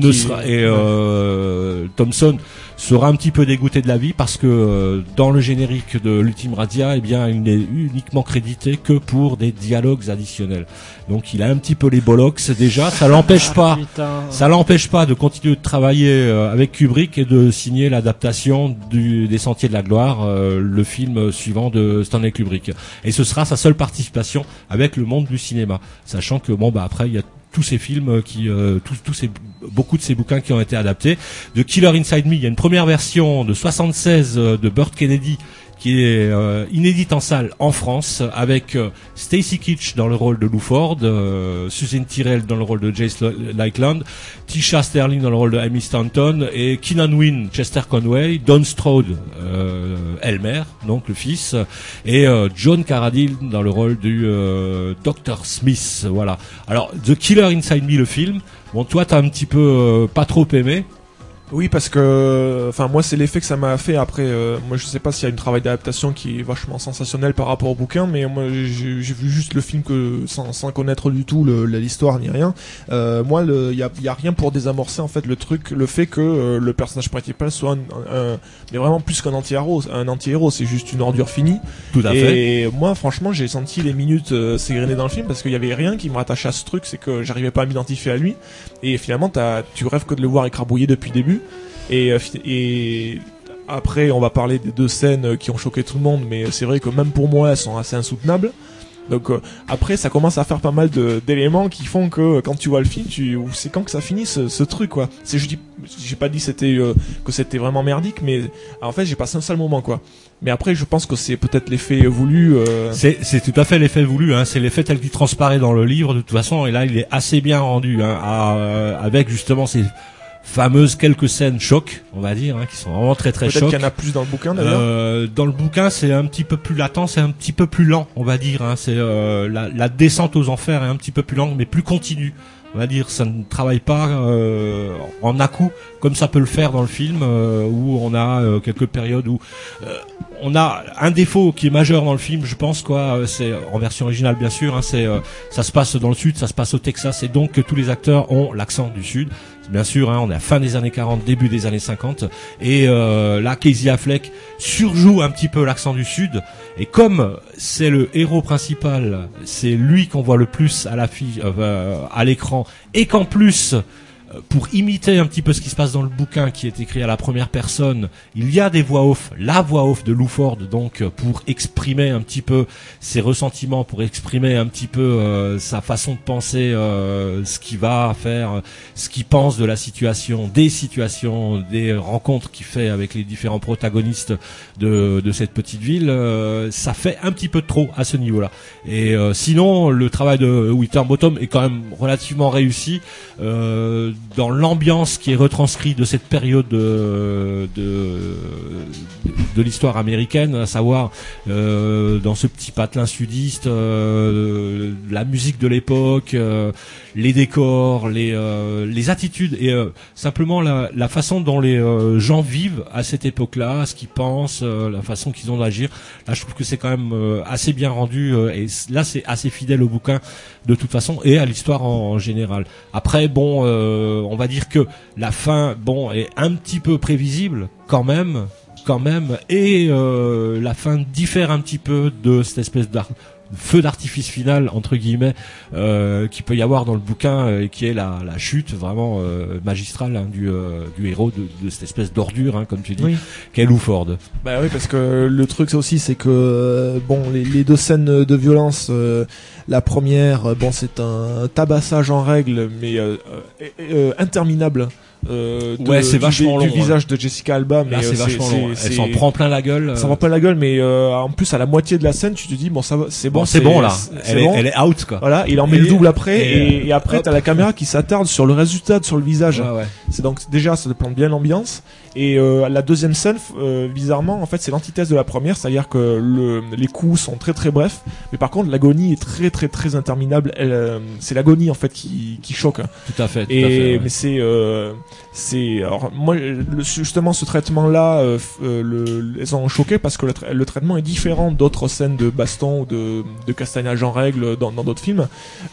Thompson sera un petit peu dégoûté de la vie parce que dans le générique de l'ultime razzia, il n'est uniquement crédité que pour des dialogues additionnels. Donc il a un petit peu les bollocks déjà, ça l'empêche pas de continuer de travailler avec Kubrick et de signer l'adaptation des Sentiers de la Gloire, le film suivant de Stanley Kubrick. Et ce sera sa seule participation avec le monde du cinéma, sachant que après il y a tous ces films beaucoup de ces bouquins qui ont été adaptés. De Killer Inside Me, il y a une première version de 76 de Burt Kennedy qui est inédite en salle en France, avec Stacy Keach dans le rôle de Lou Ford, Susan Tyrrell dans le rôle de Jace Lakeland, Tisha Sterling dans le rôle de Amy Stanton, et Keenan Wynn, Chester Conway, Don Strode, Elmer, donc le fils, et John Carradine dans le rôle du Dr. Smith. Voilà. Alors, The Killer Inside Me, le film, toi t'as un petit peu pas trop aimé. Oui, parce que, moi, c'est l'effet que ça m'a fait. Après, moi, je sais pas s'il y a un travail d'adaptation qui est vachement sensationnel par rapport au bouquin, mais moi, j'ai vu juste le film sans connaître du tout l'histoire ni rien. Moi, il y a rien pour désamorcer en fait le fait que le personnage principal soit mais vraiment plus qu'un anti-héros, c'est juste une ordure finie. Tout à fait. Et moi, franchement, j'ai senti les minutes s'égrener dans le film parce qu'il y avait rien qui me rattachait à ce truc, c'est que j'arrivais pas à m'identifier à lui. Et finalement, tu rêves que de le voir écrabouillé depuis le début. Et après, on va parler des deux scènes qui ont choqué tout le monde, mais c'est vrai que même pour moi, elles sont assez insoutenables. Donc après, ça commence à faire pas mal d'éléments qui font que quand tu vois le film, c'est quand que ça finit ce truc quoi. J'ai pas dit que c'était vraiment merdique, mais en fait, j'ai passé un sale moment quoi. Mais après, je pense que c'est peut-être l'effet voulu. C'est tout à fait l'effet voulu. C'est l'effet tel qu'il transparaît dans le livre de toute façon. Et là, il est assez bien rendu avec justement ces fameuses quelques scènes choc, on va dire, qui sont vraiment très très chocs. Peut-être qu'il y en a plus dans le bouquin d'ailleurs. Dans le bouquin, c'est un petit peu plus latent, c'est un petit peu plus lent, on va dire. C'est la descente aux enfers est un petit peu plus lente, mais plus continue. On va dire, ça ne travaille pas en à-coup comme ça peut le faire dans le film, où on a quelques périodes où on a un défaut qui est majeur dans le film, je pense c'est en version originale bien sûr, ça se passe dans le sud, ça se passe au Texas, et donc tous les acteurs ont l'accent du sud. Bien sûr, on est à fin des années 40, début des années 50, et là Casey Affleck surjoue un petit peu l'accent du sud, et comme c'est le héros principal, c'est lui qu'on voit le plus à l'écran, et qu'en plus, pour imiter un petit peu ce qui se passe dans le bouquin qui est écrit à la première personne, il y a des voix off, la voix off de Lou Ford, donc pour exprimer un petit peu ses ressentiments, pour exprimer un petit peu sa façon de penser, ce qu'il va faire, ce qu'il pense de la situation, des rencontres qu'il fait avec les différents protagonistes de cette petite ville. Ça fait un petit peu de trop à ce niveau-là. Et sinon, le travail de Winterbottom est quand même relativement réussi. dans l'ambiance qui est retranscrite de cette période de l'histoire américaine, à savoir dans ce petit patelin sudiste, la musique de l'époque, les décors, les attitudes et simplement la façon dont les gens vivent à cette époque-là, ce qu'ils pensent, la façon qu'ils ont d'agir. Là, je trouve que c'est quand même assez bien rendu et là c'est assez fidèle au bouquin de toute façon et à l'histoire en général. Après, bon, on va dire que la fin, bon, est un petit peu prévisible quand même, et la fin diffère un petit peu de cette espèce feu d'artifice final entre guillemets qui peut y avoir dans le bouquin, qui est la chute vraiment magistrale du héros de cette espèce d'ordure, comme tu dis, qu'est Lou Ford. Bah oui, parce que le truc c'est que bon, les deux scènes de violence, la première, bon, c'est un tabassage en règle mais interminable. C'est vachement long. Du visage de Jessica Alba, mais là, c'est vachement long. Elle s'en prend plein la gueule. Ça prend plein la gueule, mais en plus à la moitié de la scène, tu te dis bon, ça va, c'est bon, là. Elle est out quoi. Voilà, il en met le double après, et après t'as la caméra qui s'attarde sur le résultat sur le visage. Ouais. C'est donc déjà ça te plante bien l'ambiance. Et la deuxième scène, bizarrement, en fait, c'est l'antithèse de la première, c'est-à-dire que les coups sont très très brefs, mais par contre l'agonie est très très très interminable. C'est l'agonie en fait qui choque. Tout à fait. Mais c'est alors moi justement ce traitement-là, les ont choqué parce que le traitement est différent d'autres scènes de baston ou de castagnage en règle dans d'autres films.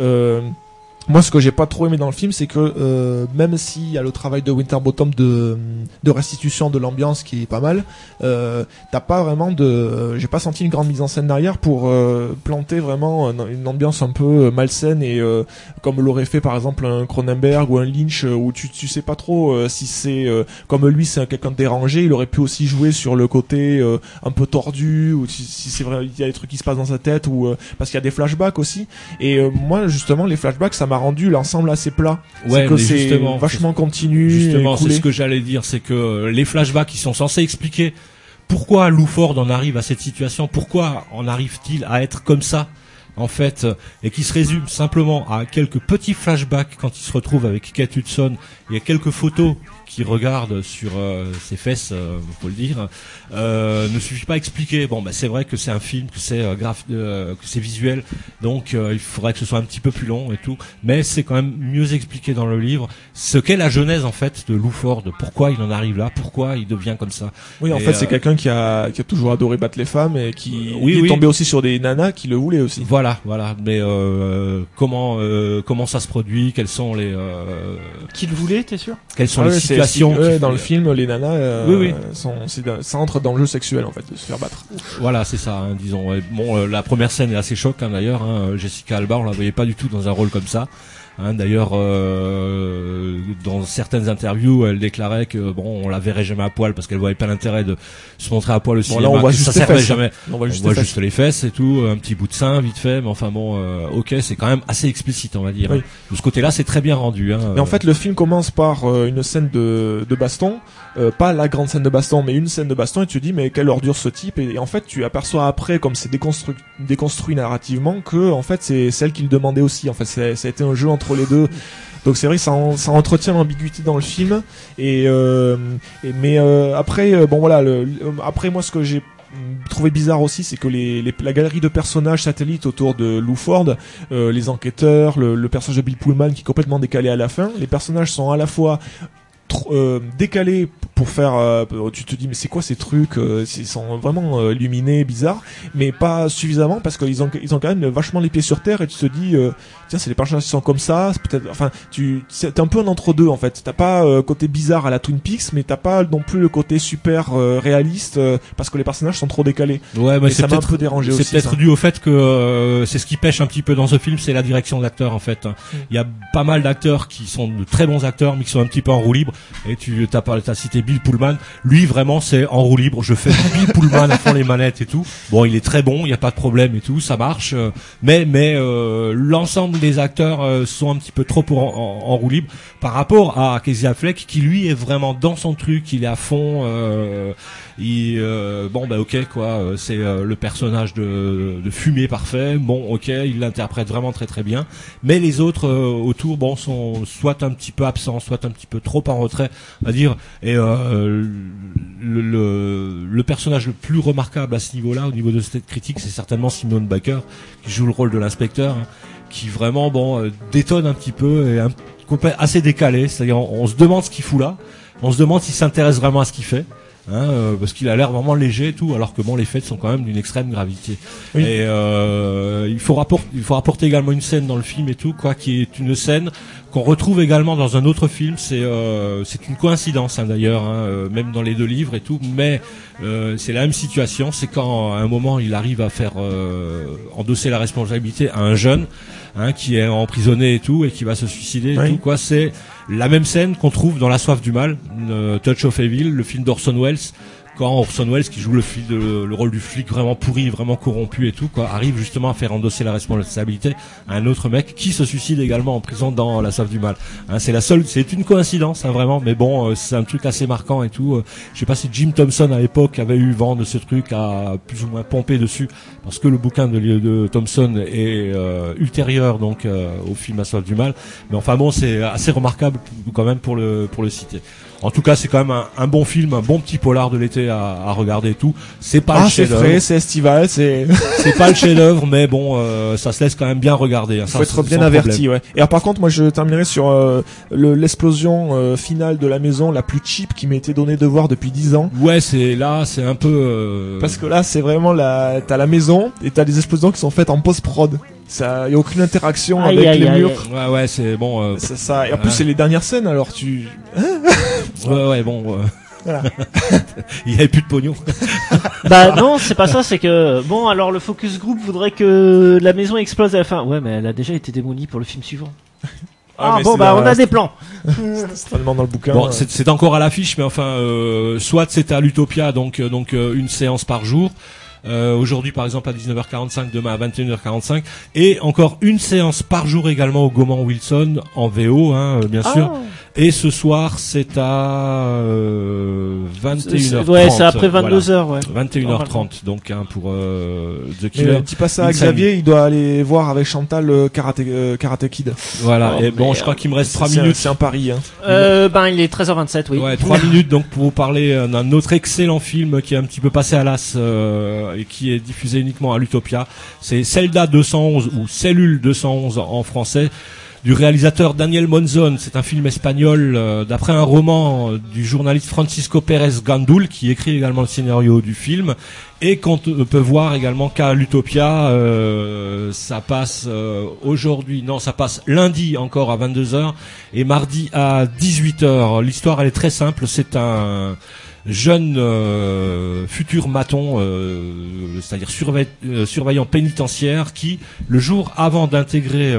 Moi, ce que j'ai pas trop aimé dans le film, c'est que même s'il y a le travail de Winterbottom de restitution de l'ambiance qui est pas mal, t'as pas vraiment j'ai pas senti une grande mise en scène derrière pour planter vraiment une ambiance un peu malsaine et comme l'aurait fait par exemple un Cronenberg ou un Lynch où tu sais pas trop si c'est comme lui c'est quelqu'un de dérangé, il aurait pu aussi jouer sur le côté un peu tordu ou si c'est vrai il y a des trucs qui se passent dans sa tête ou parce qu'il y a des flashbacks aussi et moi justement les flashbacks ça m'a rendu l'ensemble assez plat. Ouais, c'est que c'est vachement continu. Justement, c'est ce que j'allais dire, c'est que les flashbacks qui sont censés expliquer pourquoi Lou Ford en arrive à cette situation, pourquoi en arrive-t-il à être comme ça, en fait, et qui se résume simplement à quelques petits flashbacks quand il se retrouve avec Kate Hudson. Il y a quelques photos qui regardent sur ses fesses, faut le dire, ne suffit pas à expliquer. Bon, bah c'est vrai que c'est un film, que c'est que c'est visuel, donc il faudrait que ce soit un petit peu plus long et tout, mais c'est quand même mieux expliqué dans le livre ce qu'est la genèse en fait de Lou Ford, pourquoi il en arrive là, pourquoi il devient comme ça. Oui, en fait, c'est quelqu'un qui a toujours adoré battre les femmes et qui est tombé aussi sur des nanas qui le voulaient aussi. Voilà. Mais comment ça se produit, quels sont les qui le voulait, t'es sûr? Quelles sont les situations dans le film, les nanas ça entre dans le jeu sexuel en fait, de se faire battre. Voilà, c'est ça, disons. Bon, la première scène est assez choquante d'ailleurs. Jessica Alba, on la voyait pas du tout dans un rôle comme ça. D'ailleurs, dans certaines interviews, elle déclarait que bon, on la verrait jamais à poil parce qu'elle voyait pas l'intérêt de se montrer à poil au cinéma. Là, on voit juste ça les servait fesses, jamais. On voit juste les fesses et tout, un petit bout de sein vite fait, mais enfin bon, ok, c'est quand même assez explicite, on va dire. Oui. De ce côté-là, c'est très bien rendu. Mais en fait, le film commence par une scène de baston, pas la grande scène de baston, mais une scène de baston, et tu te dis mais quelle ordure ce type. Et en fait, tu aperçois après, comme c'est déconstruit narrativement, que en fait c'est celle qu'il demandait aussi. En fait, ça a été un jeu entre les deux. Donc c'est vrai que ça entretient l'ambiguïté dans le film mais après bon voilà après moi ce que j'ai trouvé bizarre aussi c'est que la galerie de personnages satellites autour de Lou Ford, les enquêteurs, le personnage de Bill Pullman qui est complètement décalé à la fin, les personnages sont à la fois décalés pour faire tu te dis mais c'est quoi ces trucs ils sont vraiment illuminés, bizarres, mais pas suffisamment parce qu'ils ont quand même vachement les pieds sur terre et tu te dis tiens c'est les personnages qui sont comme ça, c'est peut-être enfin t'es un peu un entre-deux en fait, t'as pas côté bizarre à la Twin Peaks mais t'as pas non plus le côté super réaliste parce que les personnages sont trop décalés. Ouais, mais ça m'a un peu dérangé aussi. C'est peut-être dû au fait que c'est ce qui pêche un petit peu dans ce film, c'est la direction d'acteurs en fait. Il y a pas mal d'acteurs qui sont de très bons acteurs mais qui sont un petit peu en roue libre. Et t'as cité Bill Pullman. Lui, vraiment, c'est en roue libre. Je fais Bill Pullman à fond les manettes et tout. Bon, il est très bon, il y a pas de problème et tout, ça marche. Mais l'ensemble des acteurs sont un petit peu trop en roue libre par rapport à Casey Affleck, qui lui est vraiment dans son truc, il est à fond. Ok quoi, c'est le personnage de Fumé parfait. Bon, ok, il l'interprète vraiment très très bien. Mais les autres autour, sont soit un petit peu absents, soit un petit peu trop en retrait, à dire. Et le personnage le plus remarquable à ce niveau-là, au niveau de cette critique, c'est certainement Simone Baker, qui joue le rôle de l'inspecteur, qui vraiment détonne un petit peu et assez décalé. C'est-à-dire, on se demande ce qu'il fout là, on se demande s'il s'intéresse vraiment à ce qu'il fait. Parce qu'il a l'air vraiment léger et tout, alors que les faits sont quand même d'une extrême gravité. Oui. Et il faut rapporter également une scène dans le film et tout, qui est une scène qu'on retrouve également dans un autre film. C'est une coïncidence d'ailleurs, même dans les deux livres et tout, mais c'est la même situation. C'est quand à un moment il arrive à faire endosser la responsabilité à un jeune qui est emprisonné et tout, et qui va se suicider et tout. C'est la même scène qu'on trouve dans La Soif du Mal, Touch of Evil, le film d'Orson Welles, quand Orson Welles, qui joue le rôle du flic vraiment pourri, vraiment corrompu et tout, arrive justement à faire endosser la responsabilité à un autre mec qui se suicide également en prison dans La Soif du Mal. C'est une coïncidence, vraiment, mais c'est un truc assez marquant et tout. Je sais pas si Jim Thompson à l'époque avait eu vent de ce truc, à plus ou moins pomper dessus, parce que le bouquin de Thompson est ultérieur au film La Soif du Mal. Mais c'est assez remarquable quand même pour le citer. En tout cas, c'est quand même un bon film, un bon petit polar de l'été à regarder et tout. C'est pas le chef-d'œuvre. C'est frais, c'est estival, c'est pas le chef-d'œuvre, mais ça se laisse quand même bien regarder. Faut être bien averti, ouais. Et alors, par contre, moi, je terminerai sur l'explosion finale de la maison la plus cheap qui m'a été donnée de voir depuis 10 ans. Ouais, c'est un peu. Parce que là, c'est vraiment t'as la maison et t'as des explosions qui sont faites en post-prod. Ça, y a aucune interaction avec les murs. Ouais, c'est bon. C'est ça. Et en plus, c'est les dernières scènes, alors Voilà. Il y avait plus de pognon. Non, c'est pas ça, c'est que alors le focus group voudrait que la maison explose à la fin. Ouais, mais elle a déjà été démolie pour le film suivant. On a des plans. C'est tellement dans le bouquin. C'est encore à l'affiche, mais soit c'est à l'Utopia, donc une séance par jour. Aujourd'hui par exemple à 19h45, demain à 21h45, et encore une séance par jour également au Gaumont Wilson en VO, bien sûr. Et ce soir c'est à 21h30. Ouais, c'est après 22h, ouais. 21h30 donc pour The Killer. Dis pas ça à Xavier, il doit aller voir avec Chantal Karate Kid. Voilà, je crois qu'il me reste 3 minutes. C'est un pari, il est 13h27, oui. Ouais, 3 minutes donc pour vous parler d'un autre excellent film qui est un petit peu passé à l'as et qui est diffusé uniquement à l'Utopia. C'est Celda 211 ou Cellule 211 en français, du réalisateur Daniel Monzon. C'est un film espagnol d'après un roman du journaliste Francisco Pérez Gandul, qui écrit également le scénario du film, et qu'on peut voir également qu'à l'Utopia. Ça passe ça passe lundi encore à 22h et mardi à 18h. L'histoire elle est très simple, c'est un jeune futur maton, c'est-à-dire surveillant pénitentiaire, qui le jour avant d'intégrer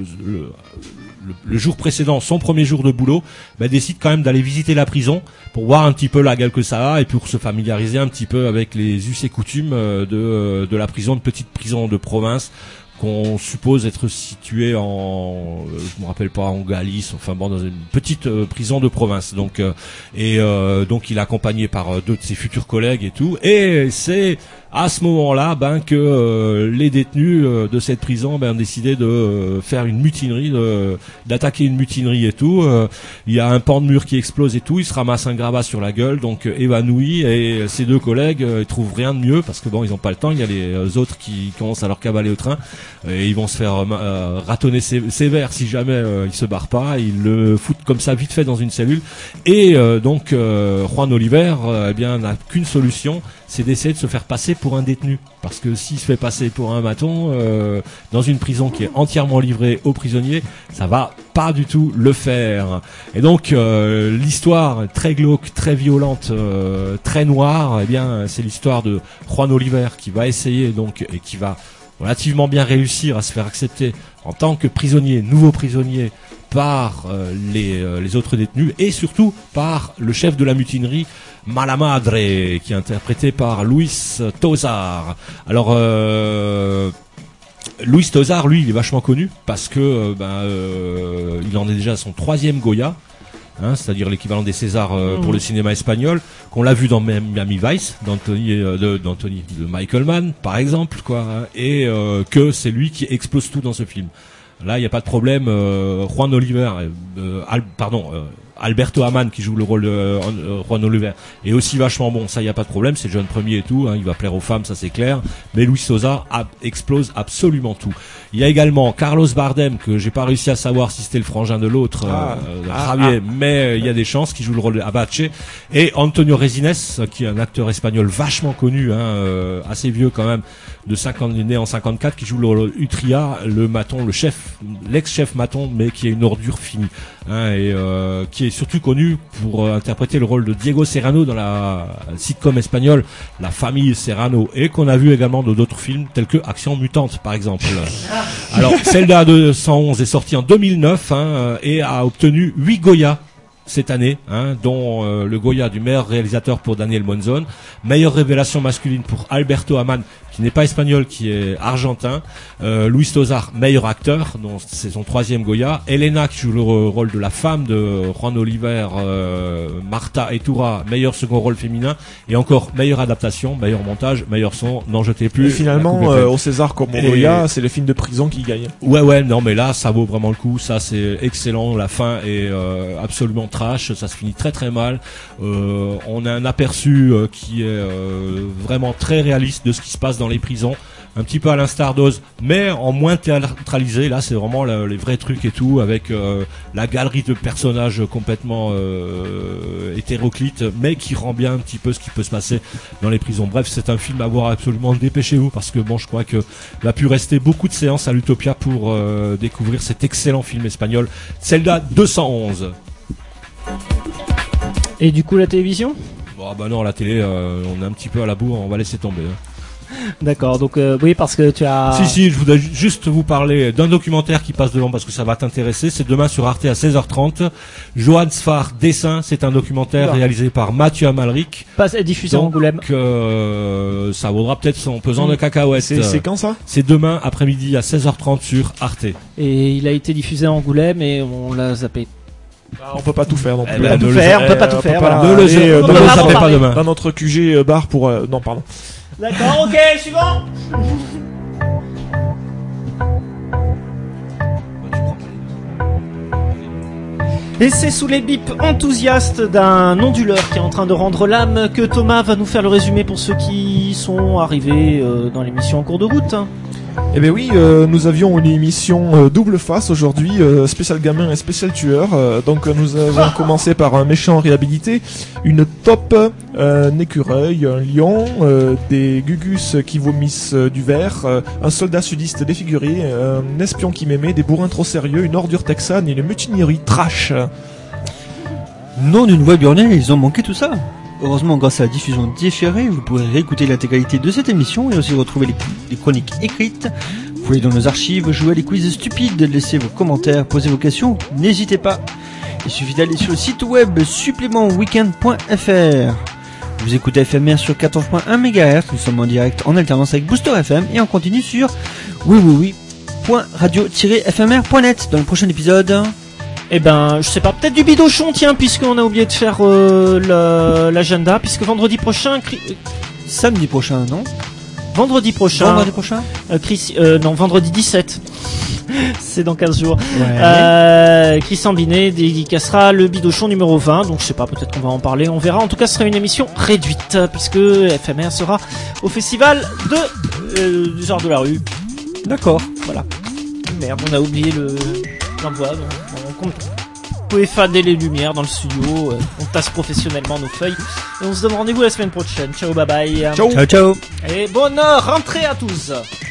le jour précédent, son premier jour de boulot, décide quand même d'aller visiter la prison pour voir un petit peu la gueule que ça a et pour se familiariser un petit peu avec les us et coutumes de la prison, une petite prison de province qu'on suppose être située je me rappelle pas, en Galice, dans une petite prison de province. Donc il est accompagné par deux de ses futurs collègues et tout. Et c'est à ce moment-là que les détenus de cette prison ont décidé de faire une mutinerie, d'attaquer une mutinerie et tout. Il y a un pan de mur qui explose et tout. Il se ramasse un grabat sur la gueule, donc évanoui. Et ses deux collègues ils trouvent rien de mieux parce que ils ont pas le temps. Il y a les autres qui commencent à leur cavaler au train et ils vont se faire ratonner sévère si jamais ils se barrent pas. Ils le foutent comme ça vite fait dans une cellule. Et Juan Oliver n'a qu'une solution, c'est d'essayer de se faire passer pour un détenu, parce que s'il se fait passer pour un maton dans une prison qui est entièrement livrée aux prisonniers, ça va pas du tout le faire. Et donc l'histoire très glauque, très violente, très noire, c'est l'histoire de Juan Oliver qui va essayer et qui va relativement bien réussir à se faire accepter en tant que prisonnier, nouveau prisonnier, par les autres détenus, et surtout par le chef de la mutinerie, Malamadre, qui est interprété par Luis Tosar. Alors Luis Tosar, lui, il est vachement connu parce que il en est déjà à son 3e Goya. c'est-à-dire l'équivalent des Césars pour le cinéma espagnol, qu'on l'a vu dans Miami Vice, de Michael Mann, par exemple, quoi, hein, et que c'est lui qui explose tout dans ce film. Là, il n'y a pas de problème. Juan Oliver, Alberto Aman qui joue le rôle de Juan Oliver est aussi vachement bon, ça il y a pas de problème, c'est le jeune premier et tout, hein, il va plaire aux femmes, ça c'est clair, mais Luis Sosa explose absolument tout. Il y a également Carlos Bardem que j'ai pas réussi à savoir si c'était le frangin de l'autre, Javier, mais il y a des chances, qui joue le rôle de Abache, et Antonio Resines qui est un acteur espagnol vachement connu, assez vieux quand même, né en 54, qui joue le rôle Utria, le maton, l'ex-chef maton, mais qui est une ordure finie, et qui est surtout connu pour interpréter le rôle de Diego Serrano dans la sitcom espagnole La Famille Serrano, et qu'on a vu également dans d'autres films tels que Action Mutante par exemple. Alors Zelda 211 est sorti en 2009 et a obtenu 8 Goya cette année, dont le Goya du meilleur réalisateur pour Daniel Monzon, meilleure révélation masculine pour Alberto Aman, qui n'est pas espagnol, qui est argentin, Luis Tosar, meilleur acteur, dont c'est son 3e Goya, Elena qui joue le rôle de la femme de Juan Oliver, Marta Etura, meilleur second rôle féminin, et encore meilleure adaptation, meilleur montage, meilleur son, n'en jetez plus. Et finalement, au César comme au Goya, c'est le film de prison qui gagne. Ouais, non mais là ça vaut vraiment le coup, ça c'est excellent, la fin est absolument trash, ça se finit très très mal, on a un aperçu qui est vraiment très réaliste de ce qui se passe dans les prisons, un petit peu à l'instar d'Oz, mais en moins théâtralisé. Là c'est vraiment les vrais trucs et tout, avec la galerie de personnages complètement hétéroclite, mais qui rend bien un petit peu ce qui peut se passer dans les prisons. Bref, c'est un film à voir absolument, dépêchez-vous, parce que bon, je crois que il va plus rester beaucoup de séances à l'Utopia pour découvrir cet excellent film espagnol, Zelda 211. Et du coup la télévision ? Bon bah non, la télé on est un petit peu à la bourre, on va laisser tomber. D'accord, donc oui, parce que tu as... Si, je voudrais juste vous parler d'un documentaire qui passe devant parce que ça va t'intéresser. C'est demain sur Arte à 16h30. Johan Sfar, Dessin, c'est un documentaire réalisé par Mathieu Amalric. Diffusé à Angoulême. Ça vaudra peut-être son pesant de cacahuètes. C'est quand ça ? C'est demain après-midi à 16h30 sur Arte. Et il a été diffusé à Angoulême et on l'a zappé. On peut pas tout faire non plus. On peut pas tout faire. Ne le zappez pas demain. Dans notre QG bar pour... non, pardon. D'accord, ok, suivant. Et c'est sous les bips enthousiastes d'un onduleur qui est en train de rendre l'âme que Thomas va nous faire le résumé pour ceux qui sont arrivés dans l'émission en cours de route. Eh bien oui, nous avions une émission double face aujourd'hui, spécial gamin et spécial tueur. Donc nous avons commencé par un méchant réhabilité, une taupe, un écureuil, un lion, des gugus qui vomissent du verre, un soldat sudiste défiguré, un espion qui m'aimait, des bourrins trop sérieux, une ordure texane et une mutinerie trash. Non d'une voix burnée, ils ont manqué tout ça. Heureusement, grâce à la diffusion différée, vous pourrez réécouter l'intégralité de cette émission et aussi retrouver les chroniques écrites. Vous pouvez dans nos archives jouer à des quiz stupides, laisser vos commentaires, poser vos questions. N'hésitez pas. Il suffit d'aller sur le site web supplémentweekend.fr. Vous écoutez FMR sur 14.1 MHz. Nous sommes en direct en alternance avec Booster FM et on continue sur www.radio-fmr.net dans le prochain épisode. Eh ben, je sais pas, peut-être du bidochon, tiens, puisqu'on a oublié de faire l'agenda, puisque vendredi prochain... Samedi prochain, non ? Vendredi prochain. Vendredi 17. C'est dans 15 jours. Ouais. Christian Binet dédicacera le bidochon numéro 20, donc je sais pas, peut-être qu'on va en parler, on verra. En tout cas, ce sera une émission réduite, puisque FMR sera au festival du genre de la rue. D'accord. Voilà. Merde, on a oublié l'envoi, donc vous pouvez fader les lumières dans le studio, on tasse professionnellement nos feuilles et on se donne rendez-vous la semaine prochaine. Ciao, bye bye. Ciao. Et bonne rentrée à tous.